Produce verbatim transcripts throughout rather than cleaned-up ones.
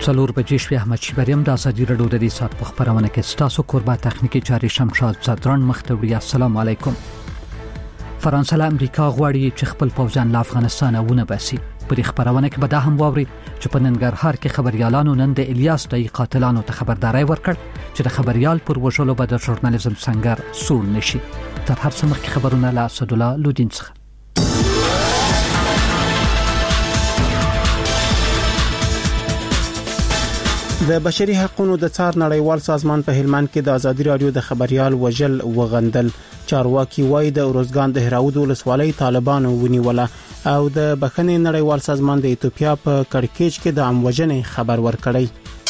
څلور بجې شوې. احمد شیبریم د ازادي رادیو د دې سات په خبرونه کې ستاسو قربا تخنیکی چاري شمشاد صدران مختوری. السلام علیکم. فرانسه له امریکا غواړي چې خپل پوځیان له افغانستان ونه باسي. په دې خبرونه کې به دا هم واوري چې په ننګرهار کې خبريالانو نن د الیاس د قاتلانو ته خبرداري ورکړ چې د خبريال پر وژلو به د ژورنالیزم څنګه سور نشي. تر هر څه مخکې خبرونه له اسد الله لودین څخه. د بشري حقوقو د څار نړیوال سازمان په هلمند کې د ازادي رادیو د خبريال وجل وغندل. چارواکي وایي د اورزګان د هراود ولسوالۍ طالبانو ونیوله او د بخښنې نړیوال سازمان د ایتوپیا په کړکېچ کې د اموجنې خبر ورکړی.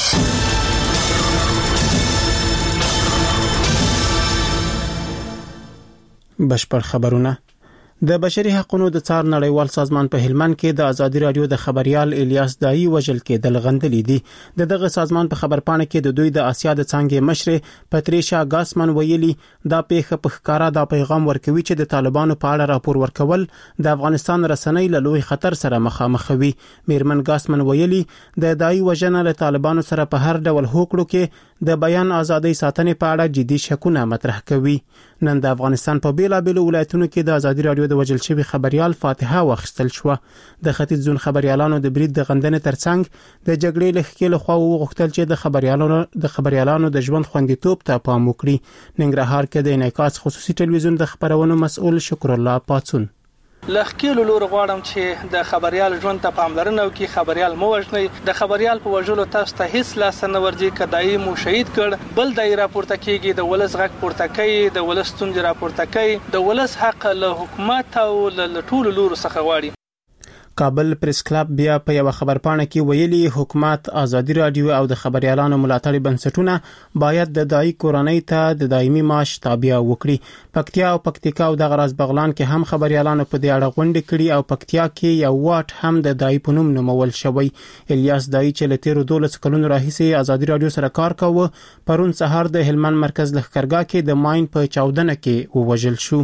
بشپړ خبرونه. د بشري حقوقو د څار نړیوال سازمان په هلمند کې د ازادي رادیو د خبريال الیاس دای وجل کې د لغندلې دي. د دغه سازمان په خبرپاڼه کې د دوی د آسیا د څنګه مشر پاتریشا ګاسمن ویلي دا پیښه په ښکارا د پیغام ورکوي چې د طالبانو په اړه راپور ورکول د افغانستان رسنۍ له لوی خطر سره مخامخ وي. میرمن ګاسمن ویلي د دای وجنه له طالبانو سره په هر ډول هوکړو کې د بیان ازادي ساتنې په اړه جدي شکونه مطرح کوي. نن د افغانستان په بیلابېلو ولایتونو کې د ازادي رادیو د وجل شوی خبريال فاتحه واخیستل شو. د ختیځ زون خبريالانو د برید د غندنې ترڅنګ د جګړې لخوا له خوا وغوښتل چې د خبريالانو د خبريالانو د ژوند خوندیتوب ته پام وکړي. ننګرهار کې د انعکاس خصوصي ټلویزیون د خبرونو مسؤل شکر الله پاتسون لخکېلو لور غواړم چې د خبريال ژوند ته پاملرنه وکړي. خبريال مو وژني. د خبريال په وژلو تاسو ته هیڅ لاس نه ورځي. کدای مو شهید کړ بل دای راپورته کیږي. د ولس غږ پورته کوي. د ولس ستونزې راپورته کوي. د ولس حق له حکومت او له ټولو لور څخه غواړي. کابل پریس کلب بیا په یو خبرپاڼه کې ویلي حکومت ازادي رادیو او د خبريالانو ملاتړي بنسټونه باید د دای کورنۍ ته د دایمي معاش تابع وکړي. پکتیا او پکتیکا او د غراز بغلان کې هم خبريالانو په دې اړه غونډه کړې او پکتیا کې یو واټ هم د دای په نوم نومول شوی. الیاس دای چې له تیر دولس کلونو راهیسې ازادي رادیو سره کار کاوه پرون سهار د هلمند مرکز لخرګاه کې د ماین په چاودنه کې ووژل شو.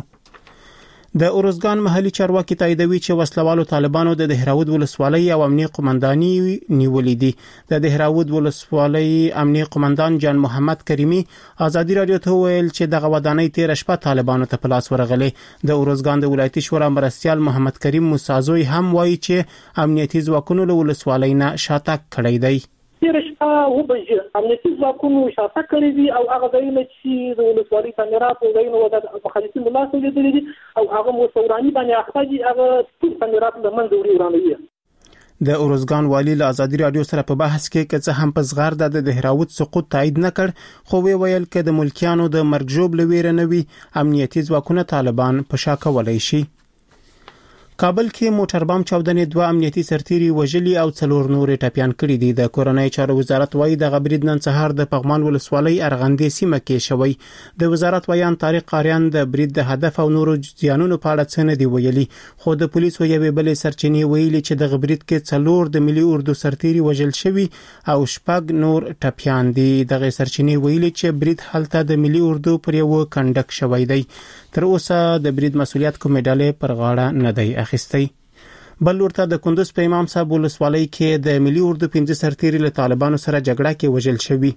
د اورزګان محلي چارواکي تاییدوي چې وسلوالو طالبانو د دهراود ولسوالۍ او امنیه قومنداني نیولې دي. د دهراود ولسوالۍ امنیه قومندان جان محمد کریمی ازادي رادیو ته ویل چې د غوادانۍ تیر شپه طالبانو ته پلاس ورغلي. د اورزګان د ولایتي شورا مرستيال محمد کریم موسازوی هم وایي چې امنیتي ځواکونو له ولسوالۍ نه شاتګ کړی دی. تیرشته وبج امنیتي ځواکونو شاته کړی دي او هغه ځایونه چې د ولسوالۍ کامیرات او ځایونه د مخالفین ملاتړ لیدلي دي او هغه مو سوراني باندې اخته دي. هغه ټول کامیرات له منځه وړي ورانوي. د اورزګان والی له ازادي رادیو سره په بحث کې کڅه هم په صغار د دهراود سقوط تایید نکړ خو وی ویل کې د ملکیانو د مرجوب لویره نوي امنیتي ځواکونه طالبان په شا کولای شي. کابل کې موټر بم چاودنې دوه امنیتي سرتیري وژلي او څلور نور ټپيان کړي دي. د کورنۍ چارو وزارت وایي د غبرید نن سهار د پغمان ولسوالۍ ارغندې سیمه کې شوی. د وزارت ویان طارق قاریان د برید د هدف او نورو ځانونو په اړه څه نه دی ویلي خو د پولیسو یوې بلې سرچینې ویلي چې د غبرید کې څلور د ملي اردو سرتیري وژل شوی او شپږ نور ټپيان دي. دغه سرچینې ویلي چې برید حالت د ملي اردو پر یو کندک شوی دی. تر اوسه د برید مسولیت کومې ډلې پر غاړه نه دی اخیستی. بل ورته د کندوز په امام صاحب ولسوالۍ کې د ملي اردو پنځه سرتیري له طالبانو سره جګړه کې وژل شوی.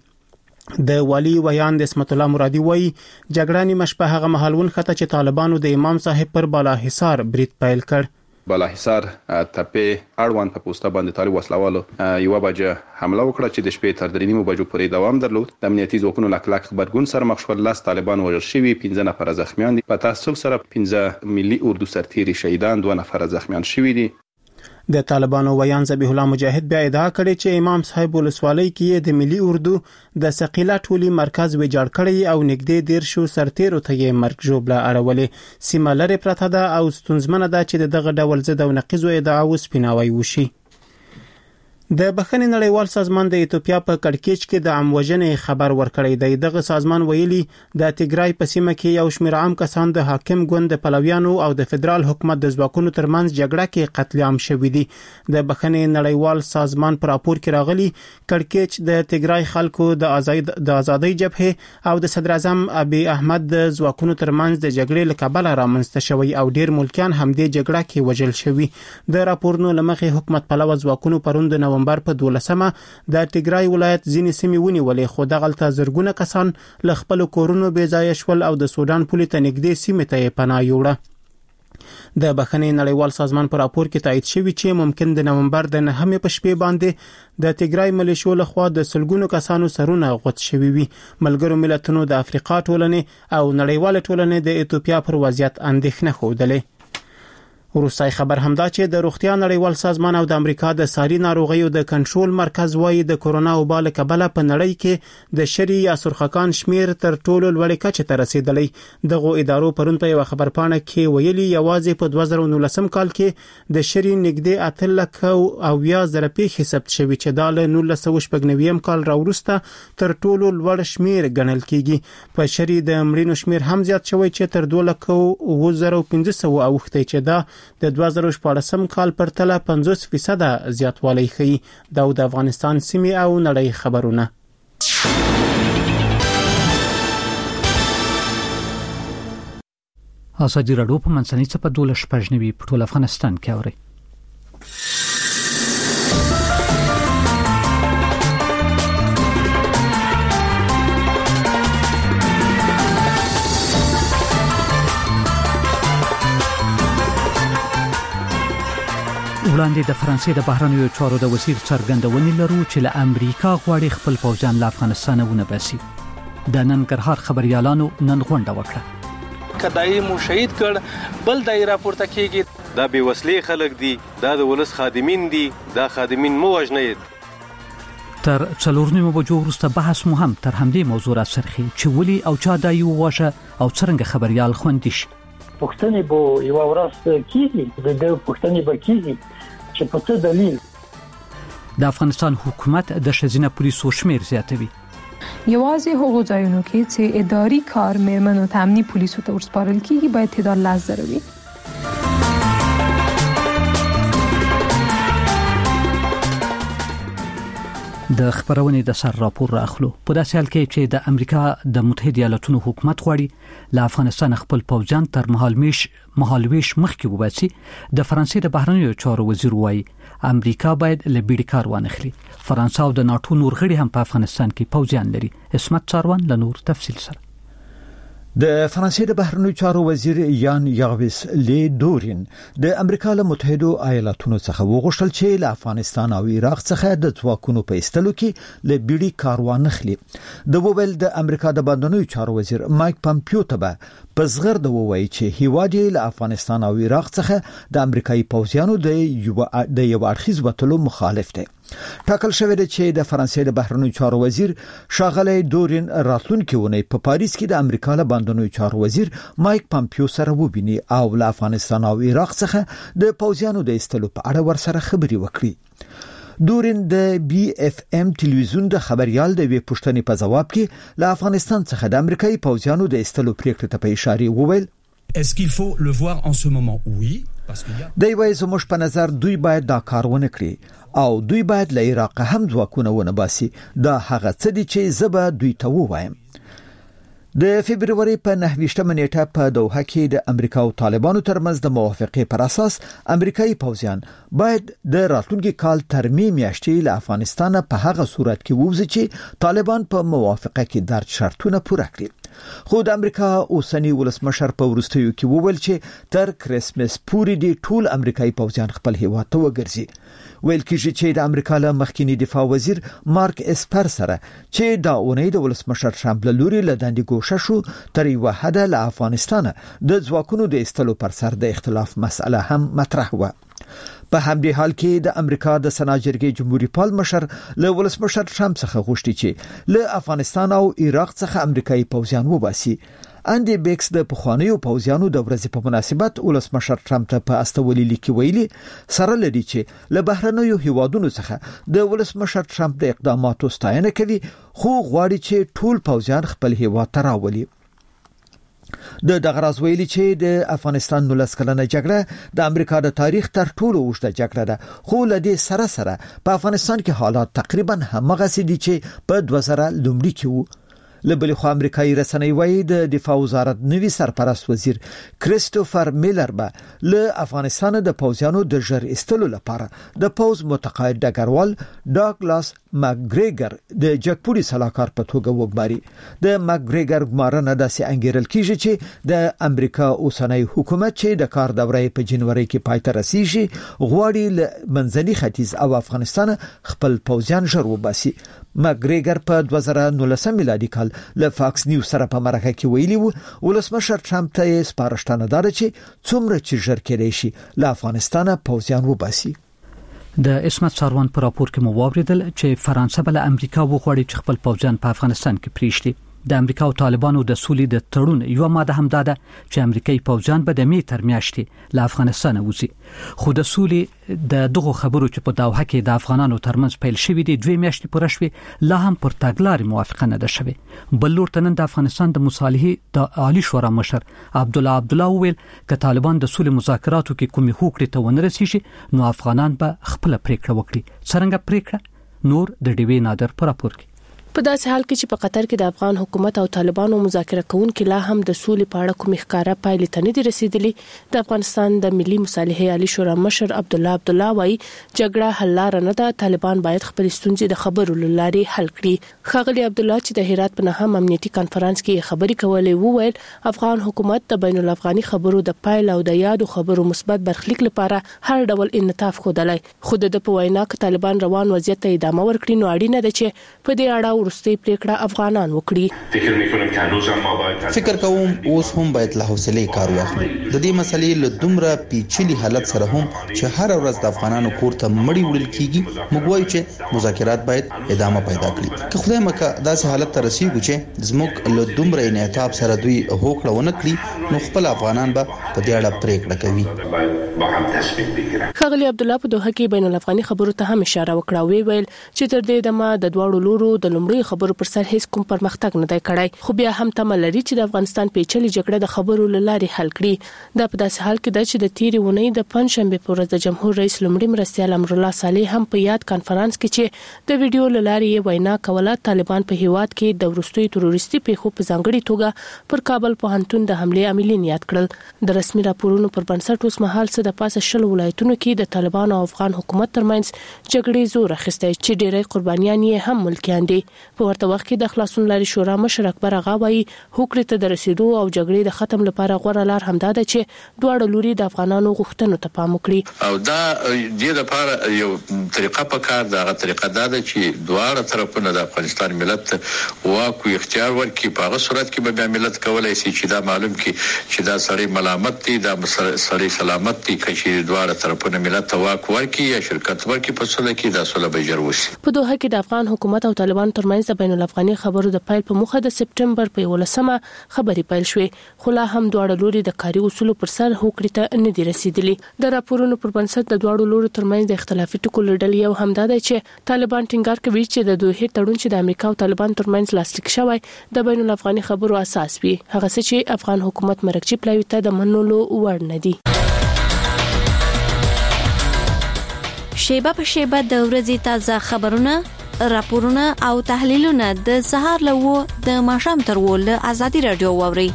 د والی ویان د اسمت الله مرادي وایي جګړه نیمه شپه هغه مهالون خطه چې طالبانو د امام صاحب پر بالا حصار برید پیل کړ. بالا حصار تپه اړوند په پوسټه باندې طالب وسلوالو یو بجه حمله وکړه چې د شپې تر درې نیمو بجو پورې دوام درلود. د امنیتي ځواکونو له کلک خبرګون سره مخ شول. لاس طالبان وژل شوي، پنځه نفر زخمیان دي. په تاسو سره پنځه ملي اردو سرتیري شهیدان، دوه نفر زخمیان شوي دي. د طالبانو ویان ذبیح الله مجاهد بیا ادعا کړې چې امام صاحب ولسوالۍ کې د ملي اردو د ثقيله ټولي مرکز ویجاړ کړی او نږدې ډیر شو سرتیرو ته یې مرګ جوړه اړولې. سیمه لري پرته ده او ستونزمنه ده چې دغه ډول زده او نقیزو ادعا وسپیناوي وشي. د بخښنې نړیوال سازمان د ایتوپیا په کړکېچ کې د اموجنې خبر ورکړی دی. دغه سازمان ویلي د تیګرای په سیمه کې یو شمېر عام کسان د حاکم ګوند د پلویانو او د فدرال حکومت د ځواکونو ترمنځ جګړه کې قتل عام شوي دي. د بخښنې نړیوال سازمان پر راپور کې راغلي کړکېچ د تیګرای خلکو د آزاد د ازادۍ جبهه او د صدر اعظم ابي احمد د ځواکونو ترمنځ د جګړې لکبل رامنځته شوی او ډیر ملکیان هم د جګړه کې وژل شوي. د راپورونو لمخې حکومت پلو ځواکونو پروند نومبر په دولسمه د ټیګرای ولایت ځینې سیمې ونیولې، خو دغلته زرګونه کسان له خپل کورونو بې ځایه شول او د سودان پولې ته نږدې سیمې ته یې پناه یوړه. د بخښنې نړیوال سازمان پر راپور کې تایید شوی چې ممکن د نومبر د نهمې په شپې باندې د ټیګرای ملیشو لخوا د سلګونو کسانو سرونه غوڅ شوي وي. ملګرو ملتونو د افریقا ټولنې او نړیوال ټولنې د ایتوپیا پر وضعیت اندېښنه ښودلې. وروستای خبر همدا چې د روغتیا نړیوال سازمان او د امریکا د ساري ناروغیو د کنټرول مرکز وايي د کورونا وبا له کبله په نړۍ کې د شری یا سرخکان شمیر تر ټولو لوړې کچې ته رسیدلی. دغه ادارو پرون په یو خبرپاڼه کې ویلي یوازې په دوه زره نولسم کال کې د شری نږدې اته لک او یا زره پیښې ثبت شوي چې دا له نولس سوه شپږ نوي کال راوروسته تر ټولو لوړ شمیر ګڼل کیږي. په شری د مړینو شمیر هم زیات شوی چې تر دوه لک اوه زره پنځه سوه اوښتی چې دا د دوه زره شپاړسم کال پرتله پنځوس فیصد زیاتوالی ښیي. دا د افغانستان سیمې او نړۍ خبرونه. ازادي راډیو په منځنۍ څپه دوه شپږ نوي په ټول افغانستان کې اوري. وړاندې د فرانسې د بهرنیو چارو د وزیر څرګندونې لرو چې له امریکا غواړي خپل پوځیان له افغانستان ونباسي. د ننګرهار خبريالانو نن غونډه وکړه. کدای مو شهید کړ، بل دای راپورته کیږي دا به وسلې خلک دي، دا د ولس خادمین دي، دا خادمین مو وژنید. تر څلور نیمو بجو وروسته بحث مو هم تر همدې موضوع راڅرخي چې ولي او چا دای وواژه او څنګه خبريال خوندي شي. پښتنې به یو ورځ کیږي، د دې پښتنې به کیږي چې په څه دلیل د افغانستان حکومت د ښځینه پولیسو شمیر زیاتوي. یوازې هغو ځایونو کې چې اداري کار میرمنو ته امني پولیسو ته ورسپارل کیږي باید تعداد لس زره وي. د خبرونې د سر راپور راخلو په داسې حال کې چې د امریکا د متحده ایالاتونو حکومت غواړي له افغانستان خپل پوځیان تر مهالمیش مهالويش مخکې وباسي. د فرانسې د بهرنیو چارو وزیر وایي امریکا باید له بیړې کار وانخلي. فرانسه او د ناتو نور غړي هم په افغانستان کې پوځیان لري. اسمت څاروان له نور تفصیل سره. د فرانسې د بهرنیو چارو وزیر یان یاغویس لی دورین د امریکا له متحده ایالاتونو څخه وغوښتل چې له افغانستان او عراق څخه د ځواکونو په ایستلو کې له بیړې کار وانخلي. د وویل د امریکا د بهرنیو چارو وزیر مایک پامپیو ته په زغر د وویل چې هیواد له افغانستان او عراق څخه د امریکایي پوځیانو د یو د یو اړخیز وټلو مخالف دی. ټاکل شوی دی چې د فرانسې د بهرنیو چارو وزیر شاغلی دورین راتلونکي ونی په پاریس کې د امریکا له بهرنیو چارو وزیر مایک پامپیو سره وبیني او له افغانستان او عراق څخه د پوځیانو د ایستلو په اړه ورسره خبري وکړي. دورین د بي اف ام ټلویزیون د خبريال د وی پښتنې په جواب کې له افغانستان څخه د امریکایي پوځیانو د ایستلو پریکړه ته په اشاره وویل Est-ce qu'il faut le voir en ce moment? Oui, parce qu'il y a دی وایي زموږ په نظر دوی باید دا کار ونه کړي او دوی باید له عراق هم ځواکونه ونه باسي. دا هغه څه دي چې زه به دوی ته ووایم. د فبرवरी په نهه ویشتمه نیټه په دوحه کې د امریکا او طالبانو ترمنځ د موافقې پر اساس امریکایي پوځیان باید د راتلونکي کال تر می میاشتې له افغانستان په هغه صورت کې ووځي چې طالبان په موافقه کې درج شرطونه پوره کړي. خو د امریکا اوسنی ولسمشر په ورستیو کې وویل چې تر کریسمس پورې د ټول امریکایي پوځیان خپل هیواد ته وګرځي. ویل کېږي چې د امریکا له مخکینی دفاع وزیر مارک اسپر سره چې دا اونۍ د ولسمشر ټرمپ له لوري له دندې ګوښه شو تر یو حده له افغانستان د ځواکونو د ایستلو پر سر د اختلاف مسأله هم مطرح و. په همدې حال کې د امریکا د سناجرګي جمهوریت پال مشر له ولسمشر ټرمپ څخه غوښتي چې له افغانستان او عراق څخه امریکایي پوځیان وباسي. اندی بیکس د پخوانیو پوځیانو د ورځې په مناسبت ولسمشر ټرمپ ته په استولې لیکي ویلي سره لري چې له بهرنیو هیوادونو څخه د ولسمشر ټرمپ د اقداماتو ستاینه کوي خو غواړي چې ټول پوځیان خپل هیواد ته راولي. د دغه راز ویلي چې د افغانستان نولس کلنه جګړه د امریکا د تاریخ تر ټولو اوږده جګړه ده خو له دې سره سره په افغانستان کې حالات تقریبا همغه سي دي چې په دوه زره لومړی کې وو. لبل خو امریکایي رسنۍ وایي د دفاع وزارت نوي سرپرست وزیر کریستوفر میلر به له افغانستان د پوځیانو د ژر استلو لپاره د پوز متقاعد ډګروال ډاګلاس ماګریګر د جګپوري سلاکار په توګه وګماري. د ماګریګر ګمارنه داسې انګیرل کیږي چې د امریکا اوسنۍ حکومت چې د کار دوره په جنوري کې پای ته رسیږي غواړي له منځني ختیځ او افغانستان خپل پوځیان ژر وباسي. ماګریګر په دوه زره نولسم میلادي کال له فاکس نیوز سره په مرکه کې ویلي وو ولسمشر ټرمپ ته سپارښتنه دار چې څومره چې ژر کېدای شي له افغانستان پوځیان وباسي. د اسمت ساروان پر راپور کې مو واوریدل چې فرانسه بل امریکا وغواړي چې خپل پوځیان په افغانستان کې پریږدي. د امریکا او طالبانو د سولې د تړون یو ماده هم ده چې امریکایي پوځیان به د می تر میاشتې له افغانستان وځي. خو د سولې د دغه خبرو چې په دوحه کې د افغانانو ترمنځ پیل شوې دي دوه میاشتې پوره شوې لا هم پر تګلارې موافقه نه ده شوې. بل لور ته نن د افغانستان د مصالحې د عالی شورا مشر عبد الله عبد الله ویل ک طالبان د سولې مذاکراتو کې کومې هوکړې ته ونه رسیږي نو افغانان به خپل پریکړه وکړي. څنګه پریکړه نور د ډیوی نادر پر راپور کې. په داسې حال کې چې په قطر کې د افغان حکومت او طالبانو مذاکره کوونکي لا هم د سولې په اړه کوم ښکارا پایلې ته نه دي رسیدلي. د افغانستان د ملي مصالحې عالی شورا مشر عبد الله عبد الله وايي جګړه حل لار نه ده، طالبان باید خپل ستونزې د خبرو لاري حل کړي. خاغلی عبد الله چې د هرات په نهم امنیتي کانفرنس کې خبري کولې وویل افغان حکومت د بین الافغاني خبرو د پایل او د یادو خبرو مثبت برخلیک لپاره هر ډول انعطاف خودلای. خود د په وینا ک طالبان روان وضعیت ته ادامه ورکړي نو اړینه ده چې په دې اړه ورستي پریکړه افغانان وکړي. فکر کوم اوس هم باید له حوصله کار واخلو. د دې مسلې له دومره پیچلي حالت سره هم چې هر ورځ د افغانانو کور ته مړی وړل کیږي موږ وایو چې مذاکرات باید ادامه پیدا کړي. که خدای مکه داسې حالت ته رسیږي چې زموږ له دومره انعطاف سره دوی هوکړه ونه کړي نو خپل افغانان به په دې اړه پریکړه کوي. خاغلی عبد الله په دوحه کې بین الافغاني خبرو ته هم اشاره وکړه. وی ویل چې تر دې دمه د دواړو لورو د لومړي خبرو پر سر هیڅ کوم پرمختګ نه دی کړی، خو بیا هم تمه لري چې د افغانستان پیچلې جګړه د خبرو لارې حل کړي. دا په داسې حال کې ده چې د تیرې ونې د پنځشنبه په ورځ د جمهور رئیس لومړي مرستیال امرالله صالح هم په یاد کانفرنس کې چې د ویډیو لارې وینا کوله طالبان په هیواد کې د ورستوي تروریستي پیښو په ځانګړي توګه پر کابل پوهنتون د حمله عاملین یاد کړل. د رسمي راپورونو پر بنسټ اوس مهال څه د پاسه شل ولایتونو کې د طالبان او افغان حکومت ترمنځ جګړې زور اخیسته چې ډېری قربانیان یې هم ملکیان دي. په ورته وخت کې د خلاصون لارې شورا مشر اکبر اغا وايي هوکړې ته د رسیدو او جګړې د ختم لپاره غوړه لار همدا ده چې دواړه لوري د افغانانو غوښتنو ته پام وکړي. او دا د لپاره یو طریقه په کار دا طریقه دا ده چې دواړه طرفونه د افغانستان ملت واک او اختیار ورکړي. په هغه صورت کې به ملت کولای شي چې دا معلوم کړي چې دا سړی ملامت دي دا سړی سلامت دي چې دواړه طرفونه ملت ته واک ورکړي یا شرکت ورکړي په صلح کې دا صلح به جوړ وشي. په دوحه کې د افغان حکومت او طالبان ترمنځ د بین الافغاني خبرو د پایل په مخه د سپټمبر په یولسمه خبرې پیل شوې، خو لا هم دواړه لوري د کاري اصولو پر سر هوکړې ته نه دي رسیدلي. د راپورونو پر بنسټ د دواړو لورو ترمنځ د اختلافي ټکو لړل یو همدا دی چې طالبان ټینګار کوي چې د دوه تړون چې د امریکا او طالبان ترمنځ لاسلیک شوی د بین الافغاني خبرو اساس وي، هغه څه چې افغان حکومت مرکچی پلاوي ته د منلو وړ نه دي. شیبه په شیبه د ورځې تازه خبرونه، راپورونه او تحلیلونه د سهار له و د ماښام تر و له ازادي رادیو واوري.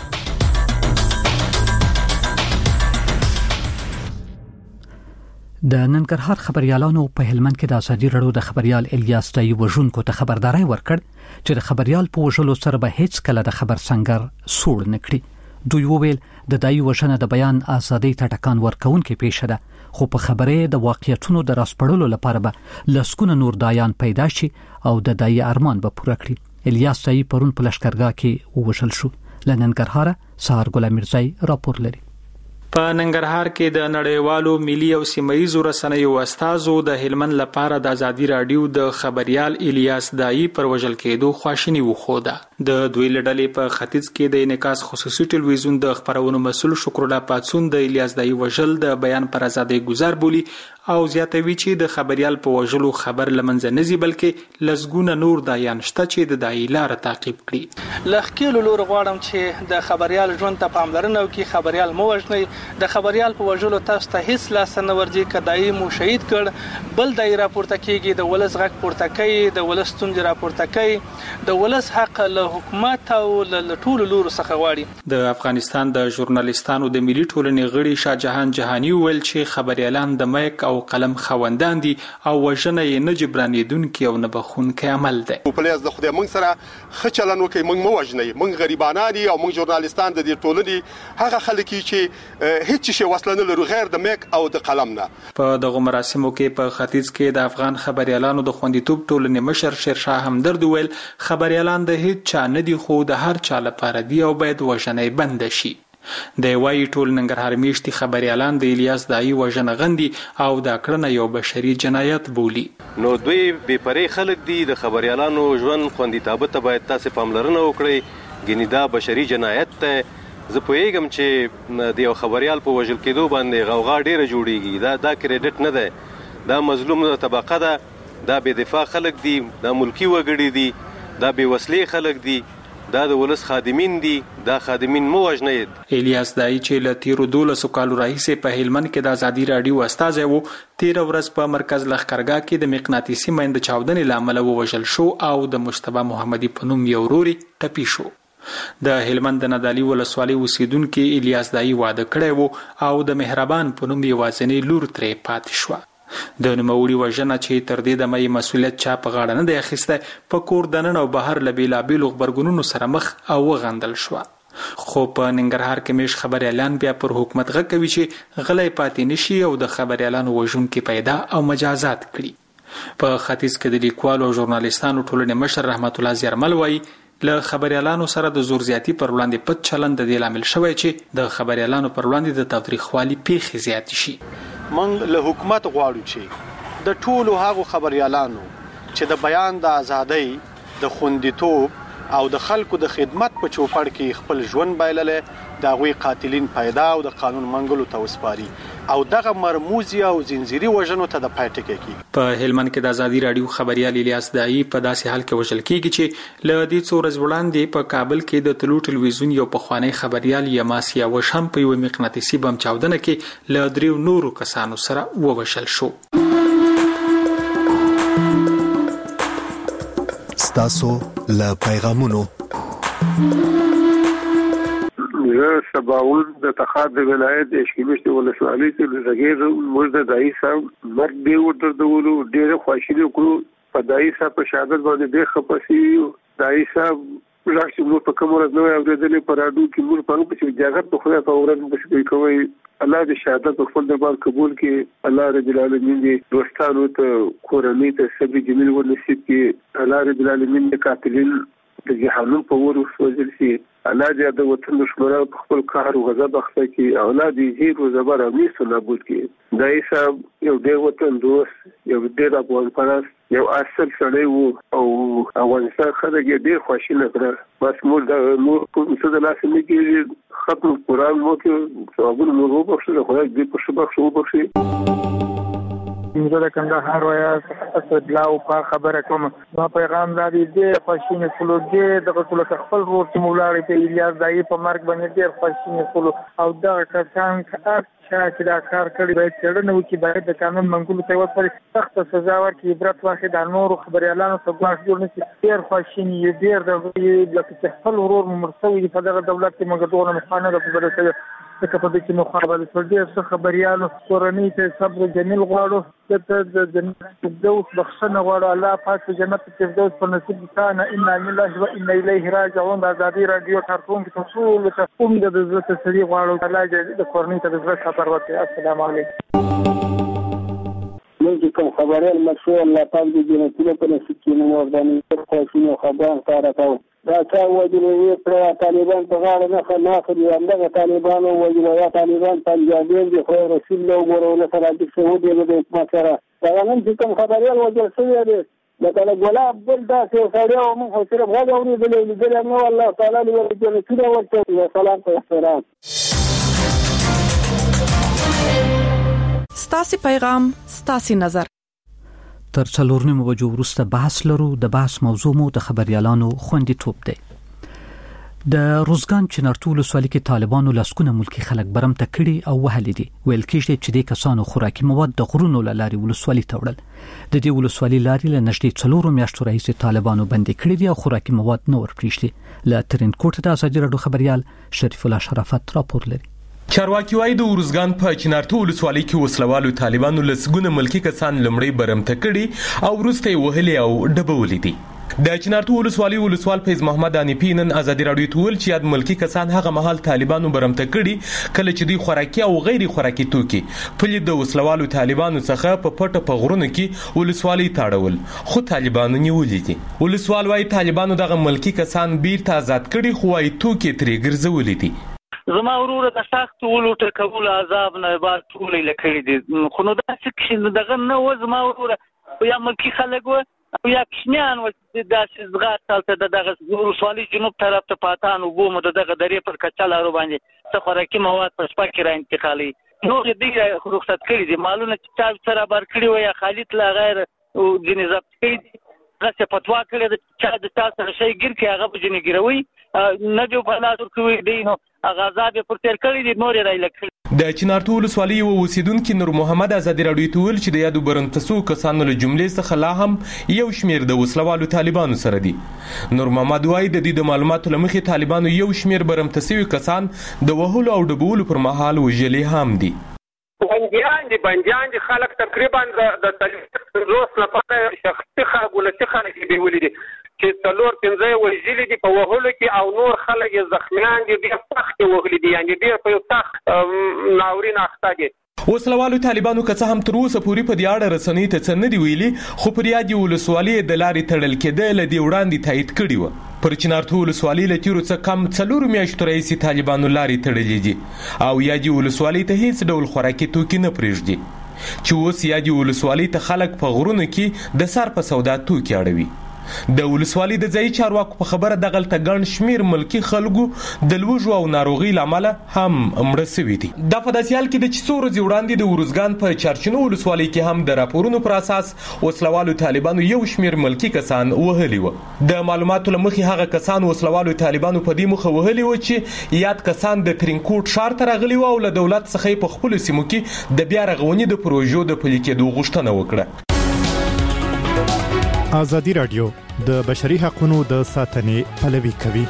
د ننګرهار خبريالانو په هلمند کې د ازادي رادیو د خبريال الیاس دای وژونکو ته خبرداري ورکړ چې د خبريال په وژلو سره به هیڅ کله د خبر سنگر سوړ نکړي. دوی وویل د دای وژنه د بیان ازادي ته ټکان ورکونکې پیښه ده، خو په خبره د واقعیتونو د راسپړلو لپاره به لسکونه نور دایان پیدا شي او د دای ارمان به پوره کړي. الیاس دای پرون په لشکرګاه کې وژل شو. لننګرهار سهار ګل میرزای راپور لري. په ننګرهار کې د نړیوالو ملي او سیمایي رسنیو استازو د هلمند لپاره د ازادي رادیو د خبريال الیاس دای پر وژل کېدو خواشینی وخوده. د دوی لړلې په ختیځ کې د انعکاس خصوصي ټلویزیون د خبرونو مسول شکر الله پاتسون د الیاس دای وژل د بیان پر ازادي گزار بولی او زیاتوي چې د خبريال په وژلو خبر لمنځه نزي بلکې لزګونه نور دایان شته چې د دای لار تعقیب کړي. لخکېلو لور غواړم چې د خبريال ژوند ته پاملرنه وکړي، خبريال مو وژني د خبريال په وژلو تاسو ته هیڅ لاس نه ورځي کدای مو شهید کړ بل دای راپورته کیږي د ولس غږ پورته کوي د ولس ستونزې راپورته کوي د ولس حق له حکومت او له ټولو لورو څخه غواړي. د افغانستان د ژورنالیستانو د ملي ټولنې غړي شاه جهان جهانی ویل چې خبريالان د مایک او قلم خوندان دي او وژنه یې نه جبرانیدونکي او نه بخښونکي عمل دی. پولیس د خدای موږ سره خچلن وکي موږ مو وژني موږ غریبانان دي او موږ ژورنالیستان د دې ټولنې هغه خلک چې هیڅ شي وسلنه لري غیر د میک او د قلم نه. په دغه مراسمو کې په ختیځ کې د افغان خبريالانو د خوندیتوب ټولنې مشر شیرشاه همدرد ویل خبريالان د هیڅ چا نه دي خو د هر چا لپاره دی او باید وژنه بند شي. د وای ټول ننګرهار میشتي خبريالان د الیاس دای وژنه غندي او دا کړنه یو بشري جنایت بولی. نو دوی بې پرې خلک دي د خبريالانو ژوند خوندیتابه ته باید تاسو پاملرنه وکړئ ګینه دا بشري جنایت ته. زه پوهیږم چې د یو خبريال په وژل کېدو باندې غوغا ډیره جوړیږي دا دا کریډټ نه ده دا مظلوم طبقه ده دا بې دفاع خلک دي دا ملکی وګړي دي دا بې وسلې خلک دي دا د ولس خادمین دي دا خادمین مو وژني. الیاس دای چې له تیرو دولسو کالو راهیسې په هلمند کې د ازادي رادیو استازی وو تیر ورځ په مرکز لښکرګاه کې د مقناطیسي میند چاودنې لامل ووژل شو او د مجتبی محمدي په نوم یو وروري ټپي شو. د هلمند د ندالي ولسوالۍ اوسیدونکو الیاس دای واده کړی وو او د مهربان په نوم یوازینی لور ترې پاتې شو. د نوموړي وژنه چې تر دې دمه یې مسؤلیت چا په غاړه نه دی اخیستی په کور دننه او بهر له بېلابېلو غبرګونونو سره مخ او وغندل شوه. خو په ننګرهار کې مېش خبريالان بیا پر حکومت غږ کوي چې غلی پاتې نشي او د خبريالانو وژونکي پیدا او مجازات کړي. په ختیځ کې د لیکوالو او ژورنالیستانو ټولنې مشر رحمت الله زیرمل وایي له خبريالانو سره د زور زیاتی پر وړاندې پد چلند د دې لامل شوی چې د خبريالانو پر وړاندې د تاوتریخوالي پیښې زیات شي. موږ له حکومت غواړو چې د ټولو هغو خبريالانو چې د بیان د ازادۍ د خوندیتوب او د خلکو د خدمت په چوپړ کې خپل ژوند بایلله د غوي قاتلین پیدا او د قانون منګلو ته وسپاري او دغه مرموزي او زنجيري وژنو ته د پټ کېږي. په هلمند کې د ازادي رادیو خبريال الیاس دای په داسې حال کې وژل کېږي چې له دې څو ورځې وړاندې په کابل کې د تلو ټلویزیون یو پخوانی خبريال یماسیا وشم په یو مقناطیسي بم چاودنه کې له دریو نورو کسانو سره ووژل شو. ستاسو له پیغامونو زه سباول د تخار د ولایت اشکیمشت ولسوالۍ ته زګیر موږ د دای صاحب مرګ دی ورته دولو ډېر خوشاله کړو په دای صاحب په شهادت باندې ډېر خپسي دای صاحب راځي موږ په کومه ورځ نو اورېدلې په راډیو کې موږ په نوم چې اجازه په خو په ورځ په شپې کوي الله دې شهادت په خپل دربار قبول کړي الله رب العالمین دې دوستانو ته کورنۍ ته صبر جمیل ورنصیب کړي الله رب العالمین دې قاتلین د جهنم په ور وسوځل شي الله دې د وطن دشمنانو په خپل قهر او غضب اخته کړي او الله دې هیڅ و زبر او نیسو نابود کړي دای صاحب یو ډېر وطن دوست یو ډېر افغان پرست یو اصل سړی وو او افغانستان خلک یې ډېر خوشاله کړل بس موږ د مو څه د لاس نه کې ختم قرآن مو کې ثوابونه مو وبخښل خو دې په شبخ شو وبخښي. زه د کندهار ولایت اسد الله په خبره کوم ما پیغام را دي د خوشینه کولوګي د ټول خپل ورور ته مولاړي په الیاس دای په مرګ باندې ډېر خوشینه کولو او دا کسان چې دا کار کوي باید څرنه وکړي باید د قانون منګولو ته وسپاري سخت سزا ورکړي عبرت واخلي د نورو خبريالانو څخه ګواښ جوړ نشي ډېر خوشینه ډېر د لکه خپل ورور مرسوي په دغه دولت کې موږ دوه مخانه د خبره سره څه په دې کې مخابره سړي څه خبريالو کورنۍ ته صبر جمیل غواړو د جنت دوس بخښنه غواړو الله پاک جنت فردوس په نصیب کړه ان لله و ان الیه راجعون د ازادي رادیو کارکون کې ټول ته کوم د عزت سړي غواړو الله دې د کورنۍ ته د عزت خبر ورکړي. السلام علیکم. موږ کوم خبريال مشهور الله پاک دې جنت په نصیب کې نو ورته خوښینه خبران کار کوي دا چا وجلوی پر طالبان په غاړه نه خلاص دي همدغه طالبان وجلوی طالبان پنجابیان دي خو رسول الله ورونه سره د سعودي د حکومت سره دا نن چې کوم خبريال وجل شوی دی لکه ګلاب بل داسې سړی او موږ صرف غږ اورېدلی لیدلی نو الله تعالی دې جنتونه ورکړي. سلام او احترام. ستاسو پیغام ستاسو نظر تر څلور نیمو بجو وروسته بحث لرو. د بحث موضوع مو د خبريالانو خوندیتوب دی. د روزګان چنارتو ولسوالۍ کې طالبانو لسکونه ملکی خلک برم ته کړي او وهلې دي. ویل کېږي چې د کسانو خوراکي مواد د غرونو لاري ولسوالۍ ته وړل. د دې ولسوالۍ لاري له نږدې څلورو میاشتو راهیسې طالبانو بندي کړي دي او خوراکي مواد نه ورپریږدي. له ترینکوټ د ازادي راډیو خبريال شریف الله شرافت راپور لري. چارواکي وايي د ورزګان په چنارتو ولسوالۍ کې وسلوالو طالبانو لسګونه ملکی کسان لمړی برم ته کړي او وروسته وهلي او ډبولې دي. د چنارتو ولسوالۍ ولسوال فیض محمد انیپی نن ازادي راډیو ته ویل چې یاد ملکی کسان هغه مهال طالبانو برمته کړي کله چې دوی خوراکي او غیر خوراکي توکي په لید د وسلوالو طالبانو څخه په پټه په غرونو کې ولسوالۍ تاړول خو طالبانو نیولې دي. ولسوال وايي طالبانو دغه ملکی کسان بیرته آزاد کړي خو وايي توکي ترې ګرځولې دي. زما ورور د سخت ولوټ کول عذاب نه بار ټولې لکړې دي خو نو دا څه دغه نه و. زما ورور یا ملکی خلک و او یا کشمیان و داسې زغار تلته دغه ولسوالۍ جنوب طرف ته پاتان وبو مو دغه درې پر کچالارو باندې څه خوراکي مواد په شپه کې را انتقالي. نو دې رخصت کړي دي مالونه چې چا سره بار کړي و یا خالد لا غیر او جنې ضبط کړي دي. غسه فتوا کړي د چا د چا سره شي ګر کې هغه په جنې ګروي نه جو په لاس ورکوي دی نو هغه عذاب پر تیر کړي دي نور راي لکه. د چنارتو ولسوالۍ او اوسیدونکو نور محمد ازادي راډیو ته ویل چې د یادو برنتسو کسانو له جملې څخه لا هم یو شمیر د وسلوالو طالبانو سره دي. نور محمد وايي د دې د معلوماتو لمخې طالبانو یو شمیر برمتسوي کسان د وهلو او ډبولو پر مهال وژلې هم دي. بنديان دي بنديان دي خلک تقریبا د تلويث روس لپاره شخصي خلک خلک دی ولې دي چې څلور پنځه وژلې دي په وهلو کې او نور خلک زخمیان دي ډېر سخت وهلې دي یعنی ډېر په سخت ناورین اخته دي. وسلوالو طالبانو که څه هم تر اوسه پورې په دې اړه رسنۍ ته څه نه دی ویلي خو پر یادې ولسوالۍ د لارې تړل کېدل له دې وړاندې تایید کړي و. پر چنارتو ولسوالۍ له تیرو څه کم څلورو میاشتو راهیسې طالبانو لارې تړلې دي او یادې ولسوالۍ ته هیڅ ډول خوراکي توکي نه پرېږدي چې اوس یادې ولسوالۍ ته خلک په غرونو کې د سر په سودا توکي اړوي. د ولسوالۍ د ځای چارواکو په خبره دغلته ګڼ شمیر ملکی خلکو د لوږو او ناروغي لامل هم مړه شوي دي. دا په داسې حال کې د چې څو ورځې وړاندې د ورزګان په چارچینو ولسوالۍ کې هم د راپورونو پر اساس وسلوالو طالبانو یو شمیر ملکی کسان وهلي و. د معلوماتو له مخې هغه کسان وسلوالو طالبانو په دې مخه وهلي و چې یاد کسان د ترینکوټ ښار ته راغلي و او له دولت څخه په خپلو سیمو کې د بیا رغونې د پروژو د پلي کېدو غوښتنه وکړه. ازادي راډیو د بشري حقوقو د ساتنې پلوي کوي.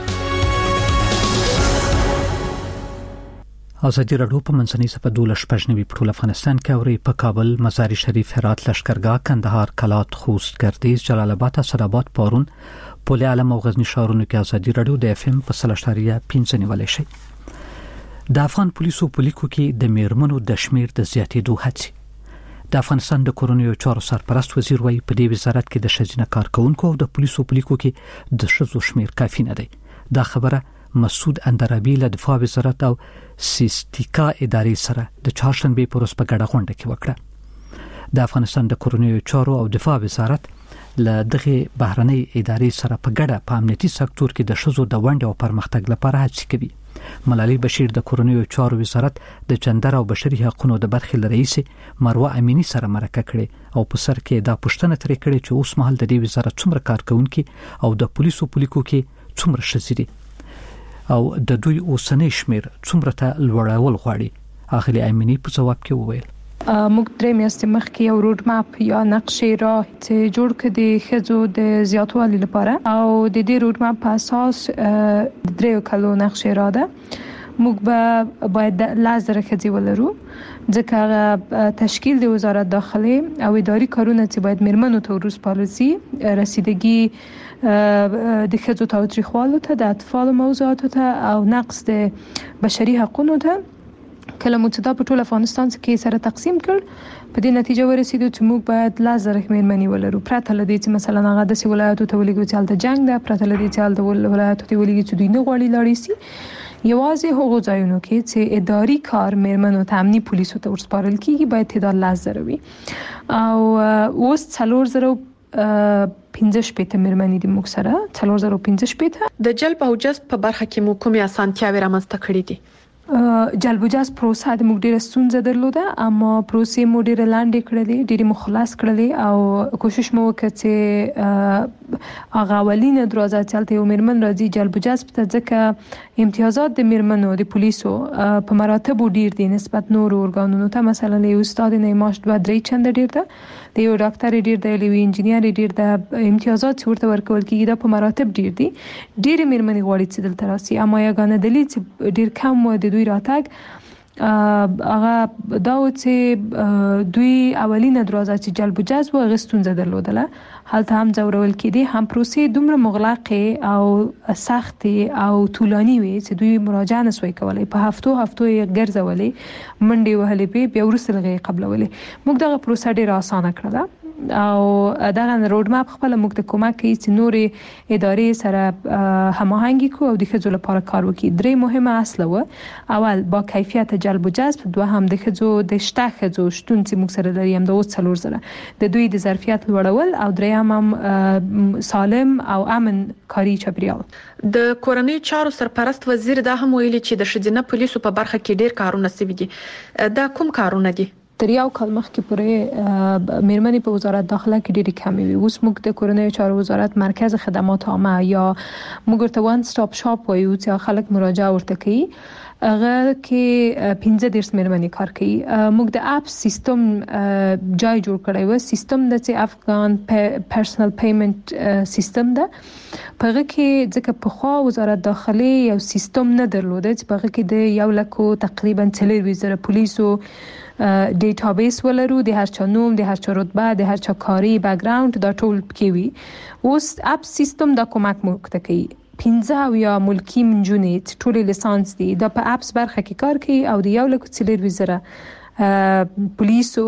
ازادي راډیو په منځنۍ صفه دولس پښنوي په ټول افغانستان کې اوري په کابل، مزار شریف، هرات، لشکرګاه، کندهار، کلات، خوست، ګردیز، جلال آباد، اسداباد، پارون، پول علم او غزنی ښارونو کې ازادي راډیو د اف ام په سلاشتاریا پنځه نیولې شي. د افغان پولیسو په لیکو کې د میرمنو د شمیر د زیاتېدو هڅې. د افغانستان د کورونیو چارو سرپرست وزیر وايي په دې وزارت کې د شذینه کارکونکو او د پولیسو په لیکو کې د شذو شمیر کافي نه دی. دا خبره مسعود اندرابی له دفاع وزارت او سیستیکا ادارې سره د چهارشنبه په ورځ په ګډه غونډه کې وکړه. د افغانستان د کورونیو چارو او دفاع وزارت له دغه بهرنۍ ادارې سره په ګډه په امنیتي سکتور کې د شذو د ونډې او پرمختګ لپاره هڅې کوي. ملالي بشیر د کورونیو چارو وزارت د جندر او بشري حقوقو د برخې رئیس مروه امینی سره مرکه کړې او په سر کې دا پوښتنه ترې کړې چې اوس مهال د دې وزارت څومره کارکونکي او د پولیسو پولیکو کې څومره شذري او د دوی اوسنۍ شمیر څومره ته لوړول غواړي. اخلي امینی په جواب کې وویل موږ درې میاشتې مخکې یو روډ ماپ یا نقشې راه چې جوړ کړ د ښځو د زیاتوالي لپاره او د دې روډ ماپ په اساس د دریو کلو نقشې راه ده. موږ به باید لازره ښځې ولرو ځکه تشکیل د وزارت داخلي او اداري کارونه چې باید میرمنو ته ورسپارل شي، رسیدګي د ښځو تاوتریخوالي ته، د اطفال موضوعاتو ته او نقص د بشري حقوقو ته کله مو چې دا په ټول افغانستان کې سره تقسیم کړ په دې نتیجه ورسېدو چې موږ باید لازره میرمنې ولرو. پرته له دې چې مثلا هغه د ولایتو ته ولګو چې د جنگ ده، پرته له دې چې د ولایتو ته ولګو چې دوی نه غواړي لاړ شي، یوازې هغو ځایونو کې چې اداري کار میرمنو ته امني پولیسو ته ورسپارل کیږي باید تعداد لازره وي. او اوس څلور زره پنځه شپېته میرمنې د موږ سره څلور زره پنځه شپېته د جلب او جذب په برخه کې مو کومې اسانتیاوې رامنځته کړې دي؟ جلب جاز پروسه د موږ ډیره ستونزه درلوده، اما پروسې مو ډیره لاندې کړلې، ډیره مخلص کړلې او کوشش مو وکړ چې هغه اولینه دروازه چلته یو میرمن راځي جلب جاز په ځکه امتیازات د میرمنو د پولیسو په مراتب ډیر دي نسبت نور اورګانونو ته. مثلا یو استاد نه ماش دوه درې چنده ډیر ده، د یو ډاکټر ډیر ده، یو انجینیر ډیر ده، امتیازات ورته ورکول کیږي دا په مراتب ډیر دي. ډیر میرمنې غواړي چې دلته راسي، اما یګانه دلیل چې ډیر کم و د دوی راتګ هغه دا و چې دوی اولینه دروازه چې جلب جذب و غستونزه درلودله، هلته هم ځورول کېدی، هم پروسې دومره مغلقه او سخت او طولانی وي چې دوی مراجعه نسوي کولای، په هفتو هفتو یې ګرځولې، منډې وهلې به بیا وروسته لږه قبلولې. موږ دغه پروسه ډیره اسانه کړله او دغه روډ ماپ خپل موږ ته کومک کوي چې نورې ادارې سره هماهنګي کوو او د ښځو لپاره کار وکړي. درې مهمه اصل و: اول با کیفیت جلب و جذب، دوهم د ښځو د شته ښځو شتون چې موږ سره لري هم د اوس څلور زره د دوی د ظرفیت لوړول، او دریم هم سالم او امن کاري چاپیریال. د کورنۍ چارو سرپرست وزیر دا هم ویلي چې د ښځینه پولیسو په برخه کې ډیر کارونه شوي دي. دا کوم کارونه دي؟ تر یو کال مخکې پورې میرمنې په وزارت داخله کې ډېرې کمې وي. اوس موږ د کورنۍ چارو وزارت مرکز خدمات عامه یا موږ ورته وان سټاپ شاپ وایو چې خلک مراجعه ورته کوي، هغه کې پنځه دېرش میرمنې کار کوي. موږ د اپ سیستم جای جوړ کړی و، سیستم د چې افغان پرسنل پیمنت سیستم ده. په هغه کې ځکه په خوا وزارت داخله یو سیستم نه درلوده چې په هغه کې د یو لکو تقریبا څلور وزره پولیسو ډیټابیس ولرو، د هر چا نوم، د هر چا رتبه، د هر چا کاری بیک ګراوند دا ټول پکې وي. اوس اپ سیستم دا کومک موږ ته کوي. پنځه او یا ملکی منجونې ټول لیسانس دي دا په اپس برخه کې کار کوي او د یو لکو څلور وزره پولیسو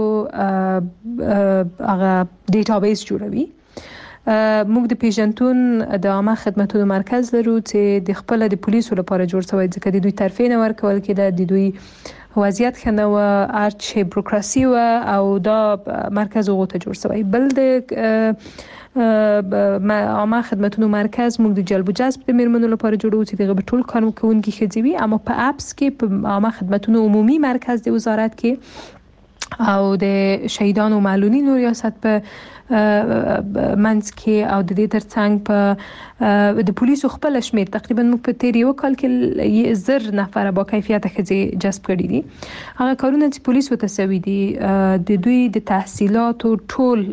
هغه ډیټابیس جوړوي. موږ د پیژنتون د عامه خدماتو مرکز لرو چې د خپل د پولیسو لپاره جوړ شوی، ځکه د دوی طرفې نه ورکول کېده، د دوی وضعیت خنه و ارچ بروکراسي و او دا مرکز وغوته جوړ شوی. بل د عامه خدماتو مرکز موږ د جلب جذب د میرمنو لپاره جوړو چې دغه ټول کارکونکي ښځې وي، اما په اپس کې په عامه خدماتو عمومي مرکز د وزارت کې او د شهیدانو معلولینو ریاست په منځ کې او د دې ترڅنګ په د پولیسو خپل شمیر تقریبا موږ په تیر یو کال کې زر نفر با کیفیت ښځې جذب کړي دي. هغه کارونه چې پولیسو ته سوي دي د دوی د تحصیلات او ټول